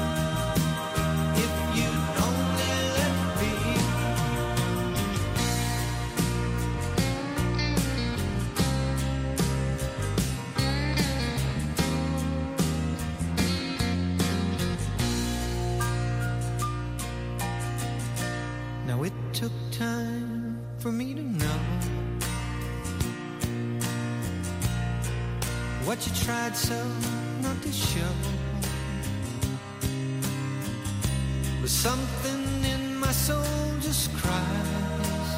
if you'd only let me. Now it took time for me to know what you tried so not to show. But something in my soul just cries.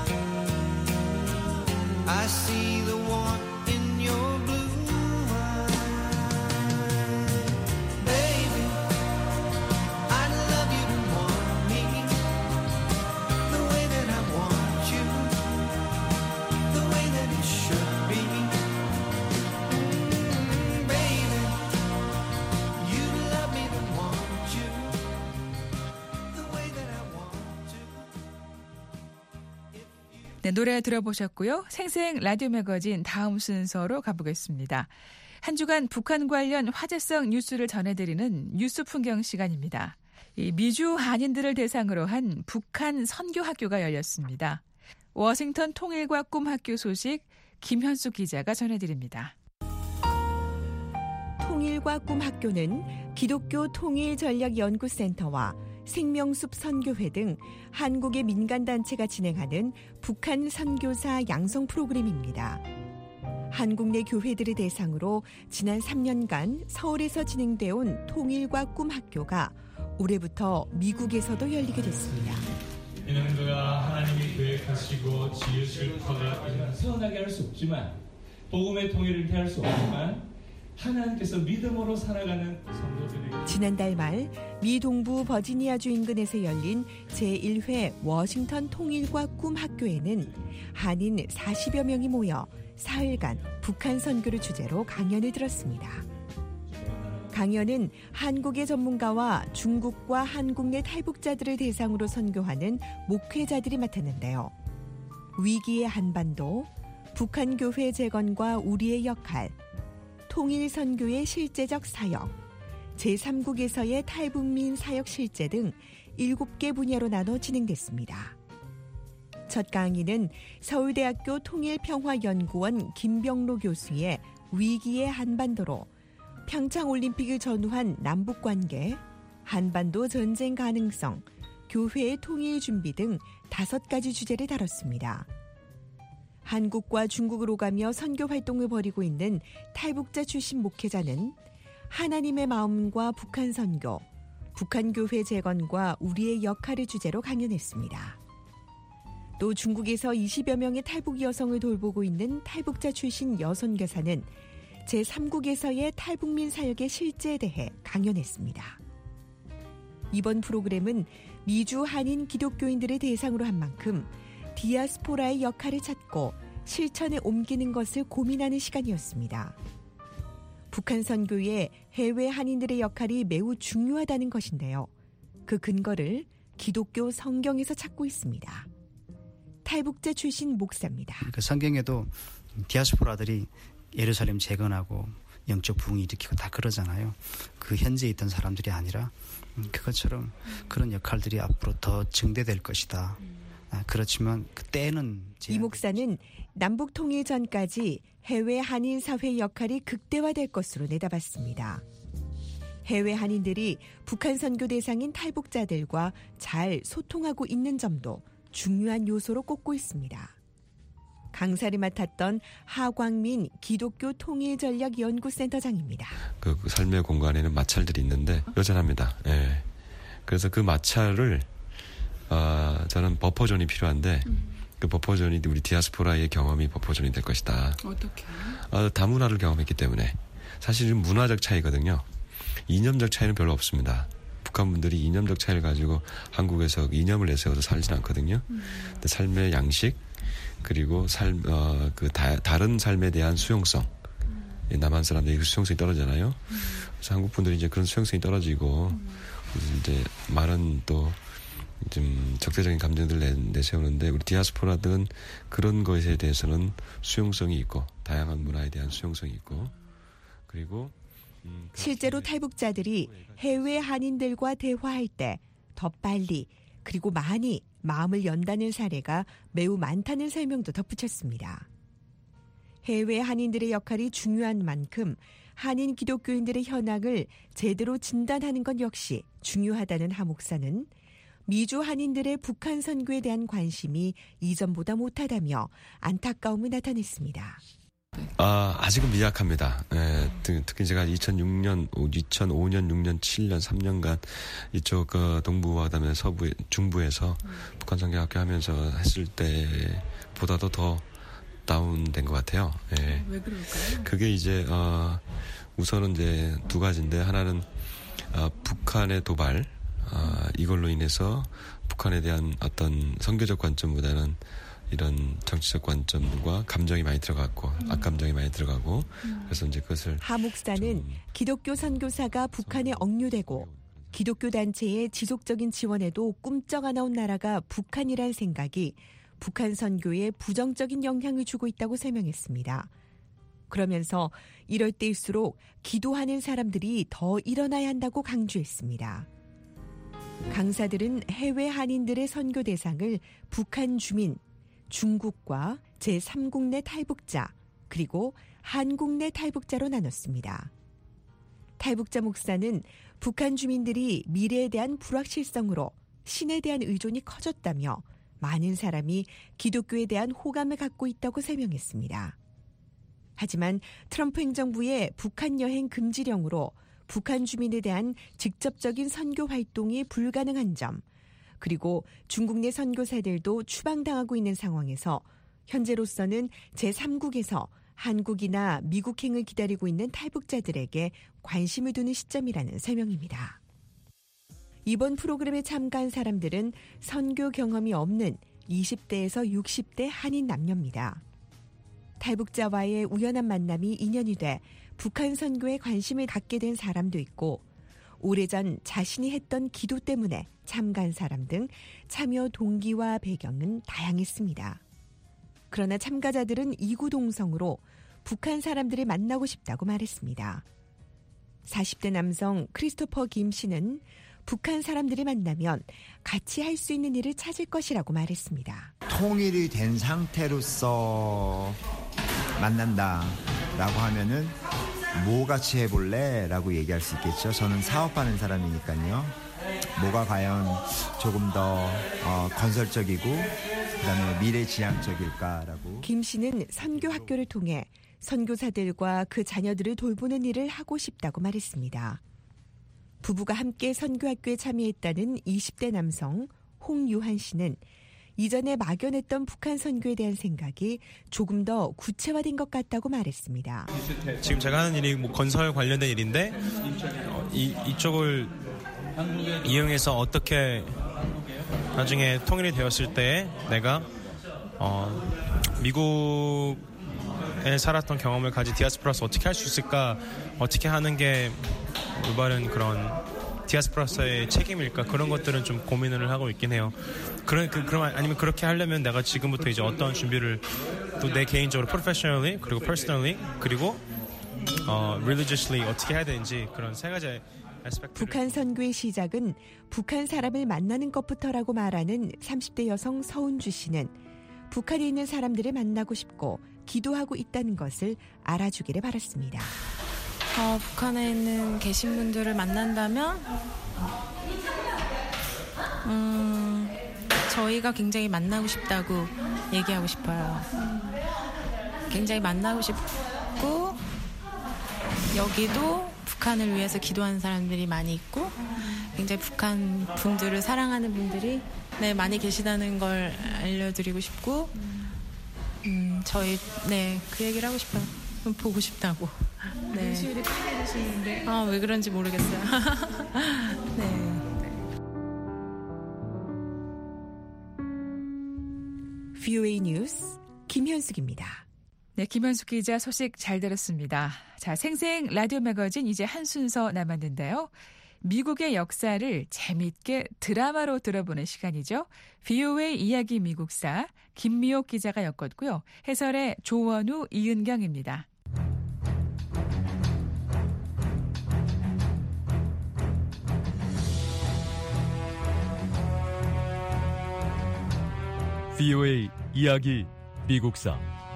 I see the want in your blue eyes. Baby, I love you to want me the way that I want you, the way that it should be. Mm, baby, you love me to want you the way that I want to. 네, 노래 들어보셨고요. 생생 라디오 매거진 다음 순서로 가보겠습니다. 한 주간 북한 관련 화제성 뉴스를 전해드리는 뉴스 풍경 시간입니다. 이 미주 한인들을 대상으로 한 북한 선교학교가 열렸습니다. 워싱턴 통일과 꿈학교 소식 김현수 기자가 전해드립니다. 통일과 꿈학교는 기독교 통일전략연구센터와 생명숲 선교회 등 한국의 민간단체가 진행하는 북한 선교사 양성 프로그램입니다. 한국 내 교회들을 대상으로 지난 삼 년간 서울에서 진행되어 온 통일과 꿈학교가 올해부터 미국에서도 열리게 됐습니다. 이는 그가 하나님이 계획하시고 지으실 터가 이는 서운하게 할 수 없지만 복음의 통일을 피할 수 없지만 하나님께서 믿음으로 살아가는 성도들에게 지난달 말 미 동부 버지니아주 인근에서 열린 제일 회 워싱턴 통일과 꿈학교에는 한인 사십여 명이 모여 사흘간 북한 선교를 주제로 강연을 들었습니다. 강연은 한국의 전문가와 중국과 한국 내 탈북자들을 대상으로 선교하는 목회자들이 맡았는데요. 위기의 한반도, 북한 교회 재건과 우리의 역할, 통일 선교의 실제적 사역, 제삼국에서의 탈북민 사역 실제 등 일곱 개 분야로 나눠 진행됐습니다. 첫 강의는 서울대학교 통일평화연구원 김병로 교수의 위기의 한반도로 평창올림픽을 전후한 남북관계, 한반도 전쟁 가능성, 교회의 통일 준비 등 다섯 가지 주제를 다뤘습니다. 한국과 중국을 오가며 선교 활동을 벌이고 있는 탈북자 출신 목회자는 하나님의 마음과 북한 선교, 북한 교회 재건과 우리의 역할을 주제로 강연했습니다. 또 중국에서 이십여 명의 탈북 여성을 돌보고 있는 탈북자 출신 여선교사는 제삼국에서의 탈북민 사역의 실제에 대해 강연했습니다. 이번 프로그램은 미주 한인 기독교인들을 대상으로 한 만큼 디아스포라의 역할을 찾고 실천에 옮기는 것을 고민하는 시간이었습니다. 북한 선교에 해외 한인들의 역할이 매우 중요하다는 것인데요. 그 근거를 기독교 성경에서 찾고 있습니다. 탈북자 출신 목사입니다. 그 성경에도 디아스포라들이 예루살렘 재건하고 영적 부흥을 일으키고 다 그러잖아요. 그 현지에 있던 사람들이 아니라 그것처럼 그런 역할들이 앞으로 더 증대될 것이다. 그렇지만 그때는 이 목사는 남북 통일 전까지 해외 한인 사회 역할이 극대화될 것으로 내다봤습니다. 해외 한인들이 북한 선교 대상인 탈북자들과 잘 소통하고 있는 점도 중요한 요소로 꼽고 있습니다. 강사를 맡았던 하광민 기독교 통일전략연구센터장입니다. 그, 그 삶의 공간에는 마찰들이 있는데 여전합니다. 예. 그래서 그 마찰을 어, 저는 버퍼존이 필요한데 음. 그 버퍼존이 우리 디아스포라의 경험이 버퍼존이 될 것이다. 어떻게? 어, 다문화를 경험했기 때문에 사실은 문화적 차이거든요. 이념적 차이는 별로 없습니다. 북한 분들이 이념적 차이를 가지고 한국에서 이념을 내세워서 살지는 않거든요. 음. 근데 삶의 양식 그리고 삶, 어, 그 다, 다른 삶에 대한 수용성. 음. 남한 사람들이 그 수용성이 떨어지잖아요. 음. 그래서 한국 분들이 이제 그런 수용성이 떨어지고 음. 이제 많은 또 좀 적대적인 감정들을 내, 내세우는데 우리 디아스포라들은 그런 것에 대해서는 수용성이 있고 다양한 문화에 대한 수용성이 있고 그리고 음, 실제로 탈북자들이 해외 한인들과 대화할 때 더 빨리 그리고 많이 마음을 연다는 사례가 매우 많다는 설명도 덧붙였습니다. 해외 한인들의 역할이 중요한 만큼 한인 기독교인들의 현황을 제대로 진단하는 것 역시 중요하다는 하 목사는 미주 한인들의 북한 선교에 대한 관심이 이전보다 못하다며 안타까움을 나타냈습니다. 아, 아직은 미약합니다. 예, 특히 제가 이천육 년, 이천오 년, 육 년, 칠 년, 삼 년간 이쪽 그 동부와 그다음에 서부, 중부에서 음. 북한 선교학교 하면서 했을 때보다도 더 다운된 것 같아요. 예. 왜 그럴까요? 그게 이제 어, 우선은 이제 두 가지인데 하나는 어, 북한의 도발 어, 이걸로 인해서 북한에 대한 어떤 선교적 관점보다는 이런 정치적 관점과 감정이 많이 들어갔고 음. 악감정이 많이 들어가고 음. 그래서 이제 그것을 하 목사는 기독교 선교사가 북한에 억류되고 기독교 단체의 지속적인 지원에도 꿈쩍 안 나온 나라가 북한이란 생각이 북한 선교에 부정적인 영향을 주고 있다고 설명했습니다. 그러면서 이럴 때일수록 기도하는 사람들이 더 일어나야 한다고 강조했습니다. 강사들은 해외 한인들의 선교 대상을 북한 주민, 중국과 제삼국 내 탈북자, 그리고 한국 내 탈북자로 나눴습니다. 탈북자 목사는 북한 주민들이 미래에 대한 불확실성으로 신에 대한 의존이 커졌다며 많은 사람이 기독교에 대한 호감을 갖고 있다고 설명했습니다. 하지만 트럼프 행정부의 북한 여행 금지령으로 북한 주민에 대한 직접적인 선교 활동이 불가능한 점, 그리고 중국 내 선교사들도 추방당하고 있는 상황에서 현재로서는 제삼국에서 한국이나 미국행을 기다리고 있는 탈북자들에게 관심을 두는 시점이라는 설명입니다. 이번 프로그램에 참가한 사람들은 선교 경험이 없는 이십 대에서 육십 대 한인 남녀입니다. 탈북자와의 우연한 만남이 인연이 돼 북한 선교에 관심을 갖게 된 사람도 있고 오래전 자신이 했던 기도 때문에 참가한 사람 등 참여 동기와 배경은 다양했습니다. 그러나 참가자들은 이구동성으로 북한 사람들을 만나고 싶다고 말했습니다. 사십 대 남성 크리스토퍼 김 씨는 북한 사람들을 만나면 같이 할 수 있는 일을 찾을 것이라고 말했습니다. 통일이 된 상태로서 만난다라고 하면은 뭐 같이 해볼래? 라고 얘기할 수 있겠죠. 저는 사업하는 사람이니까요. 뭐가 과연 조금 더 어, 건설적이고 그다음에 미래지향적일까라고. 김 씨는 선교 학교를 통해 선교사들과 그 자녀들을 돌보는 일을 하고 싶다고 말했습니다. 부부가 함께 선교학교에 참여했다는 이십 대 남성 홍유한 씨는 이전에 막연했던 북한 선교에 대한 생각이 조금 더 구체화된 것 같다고 말했습니다. 지금 제가 하는 일이 뭐 건설 관련된 일인데 어, 이, 이쪽을 이용해서 어떻게 나중에 통일이 되었을 때 내가 어, 미국에 살았던 경험을 가진 디아스포라서 어떻게 할 수 있을까, 어떻게 하는 게 올바른 그런 디아스포라서의 책임일까, 그런 것들은 좀 고민을 하고 있긴 해요. 그런 그, 그럼 아니면 그렇게 하려면 내가 지금부터 이제 어떤 준비를 또 내 개인적으로 professionally 그리고 personally 그리고 어, religiously 어떻게 해야 되는지, 그런 세 가지 아스펙트를. 북한 선교의 시작은 북한 사람을 만나는 것부터라고 말하는 삼십 대 여성 서운주 씨는 북한에 있는 사람들을 만나고 싶고 기도하고 있다는 것을 알아주기를 바랐습니다. 어, 북한에 있는 계신 분들을 만난다면 음, 저희가 굉장히 만나고 싶다고 얘기하고 싶어요. 굉장히 만나고 싶고 여기도 북한을 위해서 기도하는 사람들이 많이 있고 굉장히 북한 분들을 사랑하는 분들이 네, 많이 계시다는 걸 알려드리고 싶고 음, 저희 네, 그 얘기를 하고 싶어요. 보고 싶다고. 네. 눈시울이 빨개지시는데. 아, 왜 그런지 모르겠어요. 네. 브이오에이 뉴스 김현숙입니다. 네, 김현숙 기자 소식 잘 들었습니다. 자, 생생 라디오 매거진 이제 한 순서 남았는데요. 미국의 역사를 재미있게 드라마로 들어보는 시간이죠. 브이오에이 이야기 미국사 김미옥 기자가 엮었고요. 해설의 조원우, 이은경입니다. 브이오에이 이야기 미국사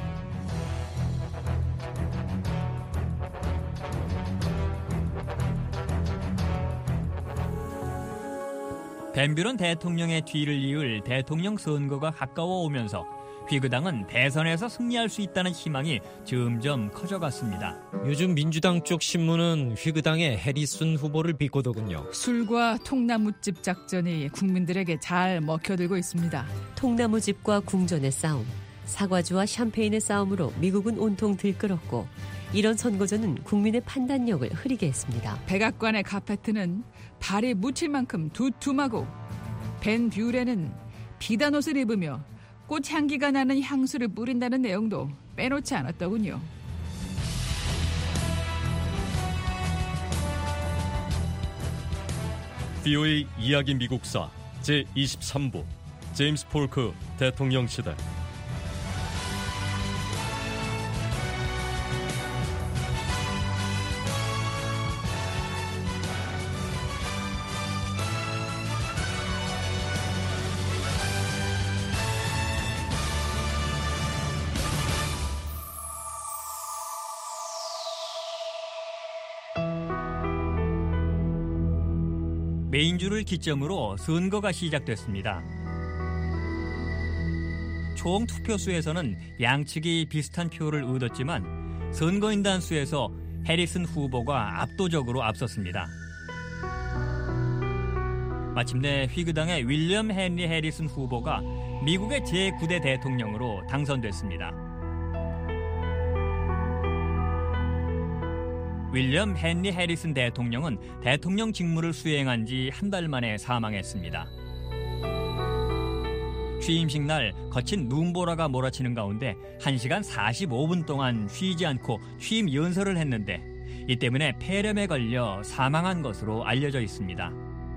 벤뷰런 대통령의 뒤를 이을 대통령 선거가 가까워 오면서 휘그당은 대선에서 승리할 수 있다는 희망이 점점 커져갔습니다. 요즘 민주당 쪽 신문은 휘그당의 해리슨 후보를 비꼬더군요. 술과 통나무집 작전이 국민들에게 잘 먹혀들고 있습니다. 통나무집과 궁전의 싸움, 사과주와 샴페인의 싸움으로 미국은 온통 들끓었고 이런 선거전은 국민의 판단력을 흐리게 했습니다. 백악관의 카페트는 발이 묻힐 만큼 두툼하고 벤 뷰레는 비단 옷을 입으며 꽃향기가 나는 향수를 뿌린다는 내용도 빼놓지 않았더군요. 브이오에이 이야기 미국사 제이십삼 부 제임스 폴크 대통령 시대. 메인주를 기점으로 선거가 시작됐습니다. 총 투표수에서는 양측이 비슷한 표를 얻었지만 선거인단 수에서 해리슨 후보가 압도적으로 앞섰습니다. 마침내 휘그당의 윌리엄 헨리 해리슨 후보가 미국의 제구 대 대통령으로 당선됐습니다. 윌리엄 헨리 해리슨 대통령은 대통령 직무를 수행한 지 한 달 만에 사망했습니다. 취임식 날 거친 눈보라가 몰아치는 가운데 한 시간 사십오 분 동안 쉬지 않고 취임 연설을 했는데 이 때문에 폐렴에 걸려 사망한 것으로 알려져 있습니다.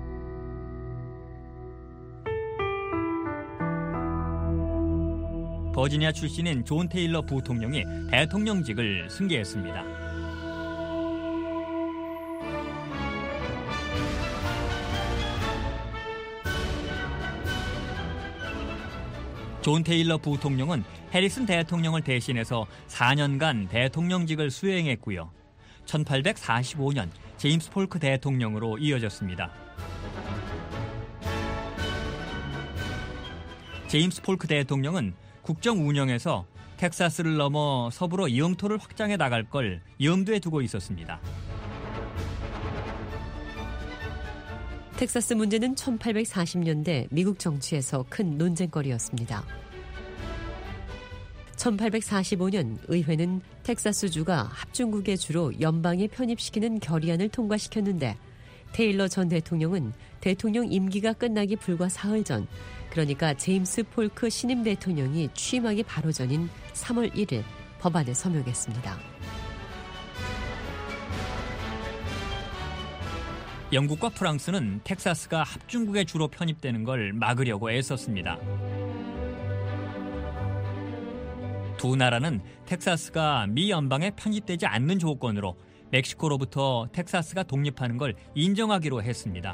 버지니아 출신인 존 테일러 부통령이 대통령직을 승계했습니다. 존 테일러 부통령은 해리슨 대통령을 대신해서 사 년간 대통령직을 수행했고요. 천팔백사십오 년 제임스 폴크 대통령으로 이어졌습니다. 제임스 폴크 대통령은 국정 운영에서 텍사스를 넘어 서부로 영토를 확장해 나갈 걸 염두에 두고 있었습니다. 텍사스 문제는 천팔백사십 년대 미국 정치에서 큰 논쟁거리였습니다. 천팔백사십오 년 의회는 텍사스주가 합중국의 주로 연방에 편입시키는 결의안을 통과시켰는데 테일러 전 대통령은 대통령 임기가 끝나기 불과 사흘 전, 그러니까 제임스 폴크 신임 대통령이 취임하기 바로 전인 삼월 일일 법안에 서명했습니다. 영국과 프랑스는 텍사스가 합중국의 주로 편입되는 걸 막으려고 애썼습니다. 두 나라는 텍사스가 미 연방에 편입되지 않는 조건으로 멕시코로부터 텍사스가 독립하는 걸 인정하기로 했습니다.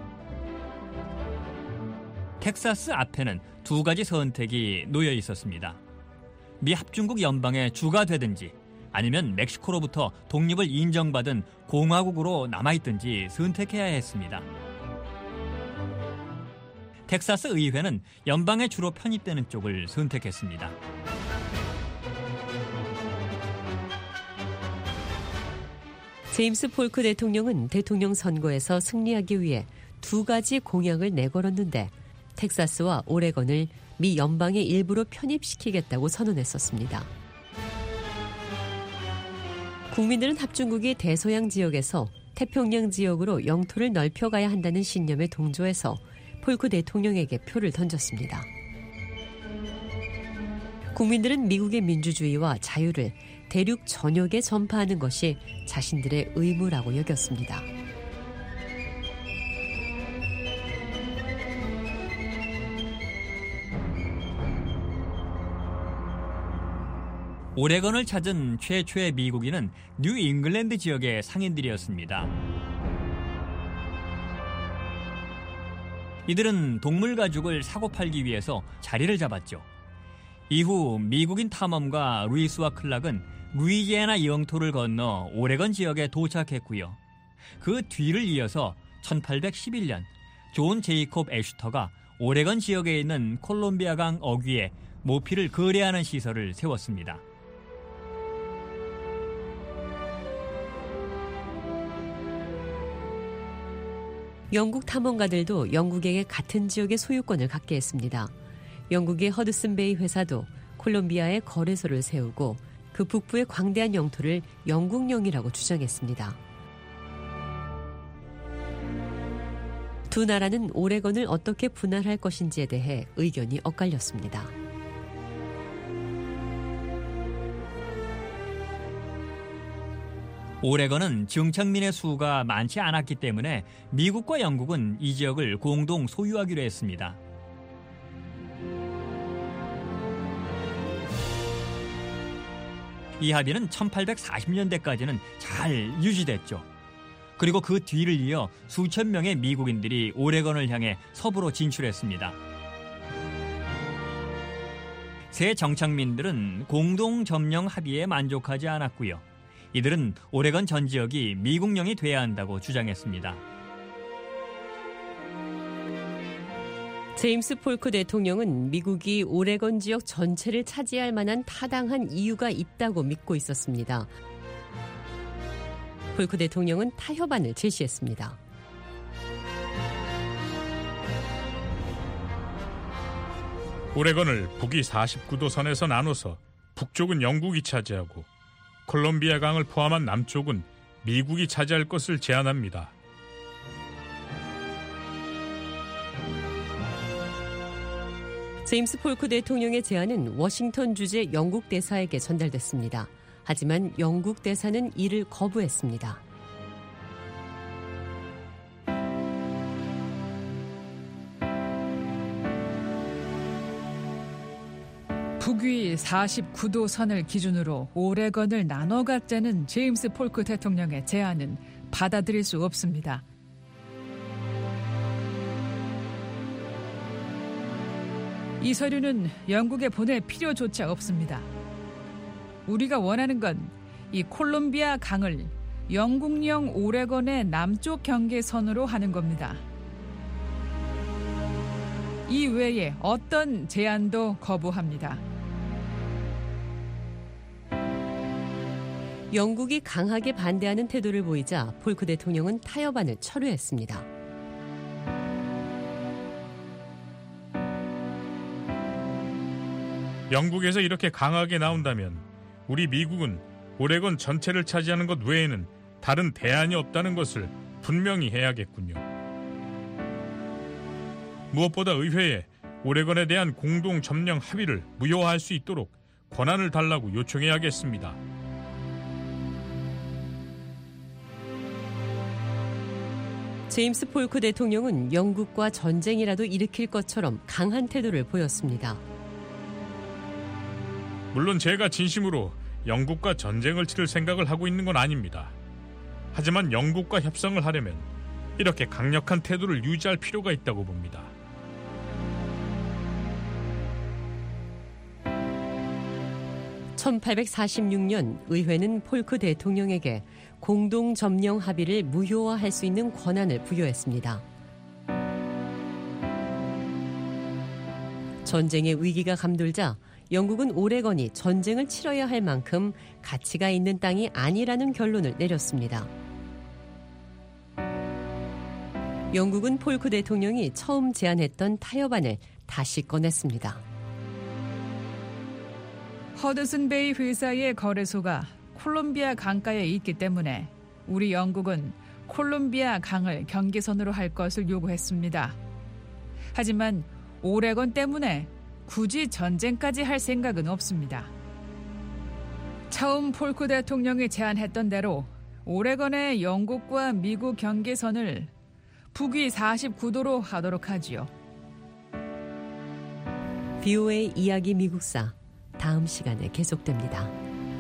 텍사스 앞에는 두 가지 선택이 놓여 있었습니다. 미 합중국 연방의 주가 되든지 아니면 멕시코로부터 독립을 인정받은 공화국으로 남아있든지 선택해야 했습니다. 텍사스 의회는 연방에 주로 편입되는 쪽을 선택했습니다. 제임스 폴크 대통령은 대통령 선거에서 승리하기 위해 두 가지 공약을 내걸었는데 텍사스와 오레건을 미 연방의 일부로 편입시키겠다고 선언했었습니다. 국민들은 합중국이 대서양 지역에서 태평양 지역으로 영토를 넓혀가야 한다는 신념에 동조해서 폴크 대통령에게 표를 던졌습니다. 국민들은 미국의 민주주의와 자유를 대륙 전역에 전파하는 것이 자신들의 의무라고 여겼습니다. 오레건을 찾은 최초의 미국인은 뉴 잉글랜드 지역의 상인들이었습니다. 이들은 동물 가죽을 사고 팔기 위해서 자리를 잡았죠. 이후 미국인 탐험가 루이스와 클락은 루이지애나 영토를 건너 오레건 지역에 도착했고요. 그 뒤를 이어서 천팔백십일 년 존 제이콥 애슈터가 오레건 지역에 있는 콜롬비아강 어귀에 모피를 거래하는 시설을 세웠습니다. 영국 탐험가들도 영국에게 같은 지역의 소유권을 갖게 했습니다. 영국의 허드슨베이 회사도 콜롬비아에 거래소를 세우고 그 북부의 광대한 영토를 영국령이라고 주장했습니다. 두 나라는 오레건을 어떻게 분할할 것인지에 대해 의견이 엇갈렸습니다. 오레건은 정착민의 수가 많지 않았기 때문에 미국과 영국은 이 지역을 공동 소유하기로 했습니다. 이 합의는 천팔백사십 년대까지는 잘 유지됐죠. 그리고 그 뒤를 이어 수천 명의 미국인들이 오레건을 향해 서부로 진출했습니다. 새 정착민들은 공동 점령 합의에 만족하지 않았고요. 이들은 오레건 전 지역이 미국령이 돼야 한다고 주장했습니다. 제임스 폴크 대통령은 미국이 오레건 지역 전체를 차지할 만한 타당한 이유가 있다고 믿고 있었습니다. 폴크 대통령은 타협안을 제시했습니다. 오레건을 북위 사십구 도 선에서 나눠서 북쪽은 영국이 차지하고 콜롬비아 강을 포함한 남쪽은 미국이 차지할 것을 제안합니다. 제임스 폴크 대통령의 제안은 워싱턴 주재 영국 대사에게 전달됐습니다. 하지만 영국 대사는 이를 거부했습니다. 북위 사십구 도 선을 기준으로 오레건을 나눠 갖자는 제임스 폴크 대통령의 제안은 받아들일 수 없습니다. 이 서류는 영국에 보낼 필요조차 없습니다. 우리가 원하는 건 이 콜롬비아 강을 영국령 오레건의 남쪽 경계선으로 하는 겁니다. 이 외에 어떤 제안도 거부합니다. 영국이 강하게 반대하는 태도를 보이자 폴크 대통령은 타협안을 철회했습니다. 영국에서 이렇게 강하게 나온다면 우리 미국은 오레곤 전체를 차지하는 것 외에는 다른 대안이 없다는 것을 분명히 해야겠군요. 무엇보다 의회에 오레곤에 대한 공동 점령 합의를 무효화할 수 있도록 권한을 달라고 요청해야겠습니다. 제임스 폴크 대통령은 영국과 전쟁이라도 일으킬 것처럼 강한 태도를 보였습니다. 물론 제가 진심으로 영국과 전쟁을 치를 생각을 하고 있는 건 아닙니다. 하지만 영국과 협상을 하려면 이렇게 강력한 태도를 유지할 필요가 있다고 봅니다. 천팔백사십육 년 의회는 폴크 대통령에게 공동 점령 합의를 무효화할 수 있는 권한을 부여했습니다. 전쟁의 위기가 감돌자 영국은 오레건이 전쟁을 치러야 할 만큼 가치가 있는 땅이 아니라는 결론을 내렸습니다. 영국은 폴크 대통령이 처음 제안했던 타협안을 다시 꺼냈습니다. 허드슨베이 회사의 거래소가 콜롬비아 강가에 있기 때문에 우리 영국은 콜롬비아 강을 경계선으로 할 것을 요구했습니다. 하지만 오레건 때문에 굳이 전쟁까지 할 생각은 없습니다. 처음 폴크 대통령이 제안했던 대로 오레건의 영국과 미국 경계선을 북위 사십구 도로 하도록 하지요. 비오에이 이야기 미국사 다음 시간에 계속됩니다.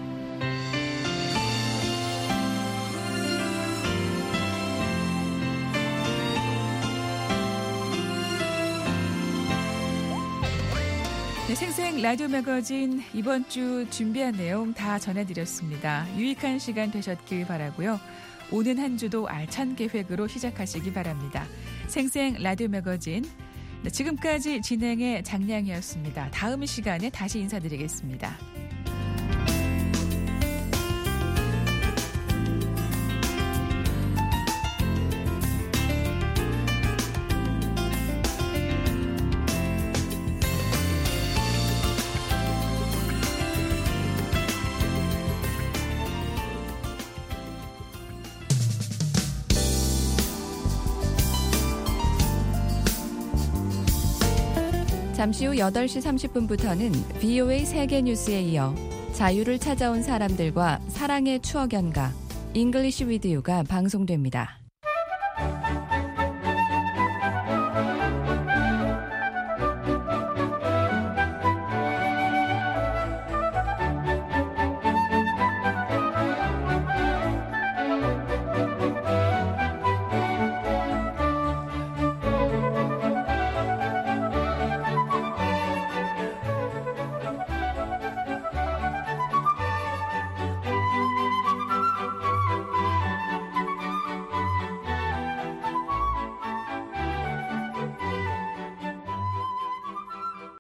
네, 생생 라디오 매거진 이번 주 준비한 내용 다 전해드렸습니다. 유익한 시간 되셨길 바라고요. 오는 한 주도 알찬 계획으로 시작하시기 바랍니다. 생생 라디오 매거진 네, 지금까지 진행의 장량이었습니다. 다음 시간에 다시 인사드리겠습니다. 잠시 후 여덟 시 삼십 분부터는 비오에이 세계 뉴스에 이어 자유를 찾아온 사람들과 사랑의 추억 연가 잉글리시 위드 유가 방송됩니다.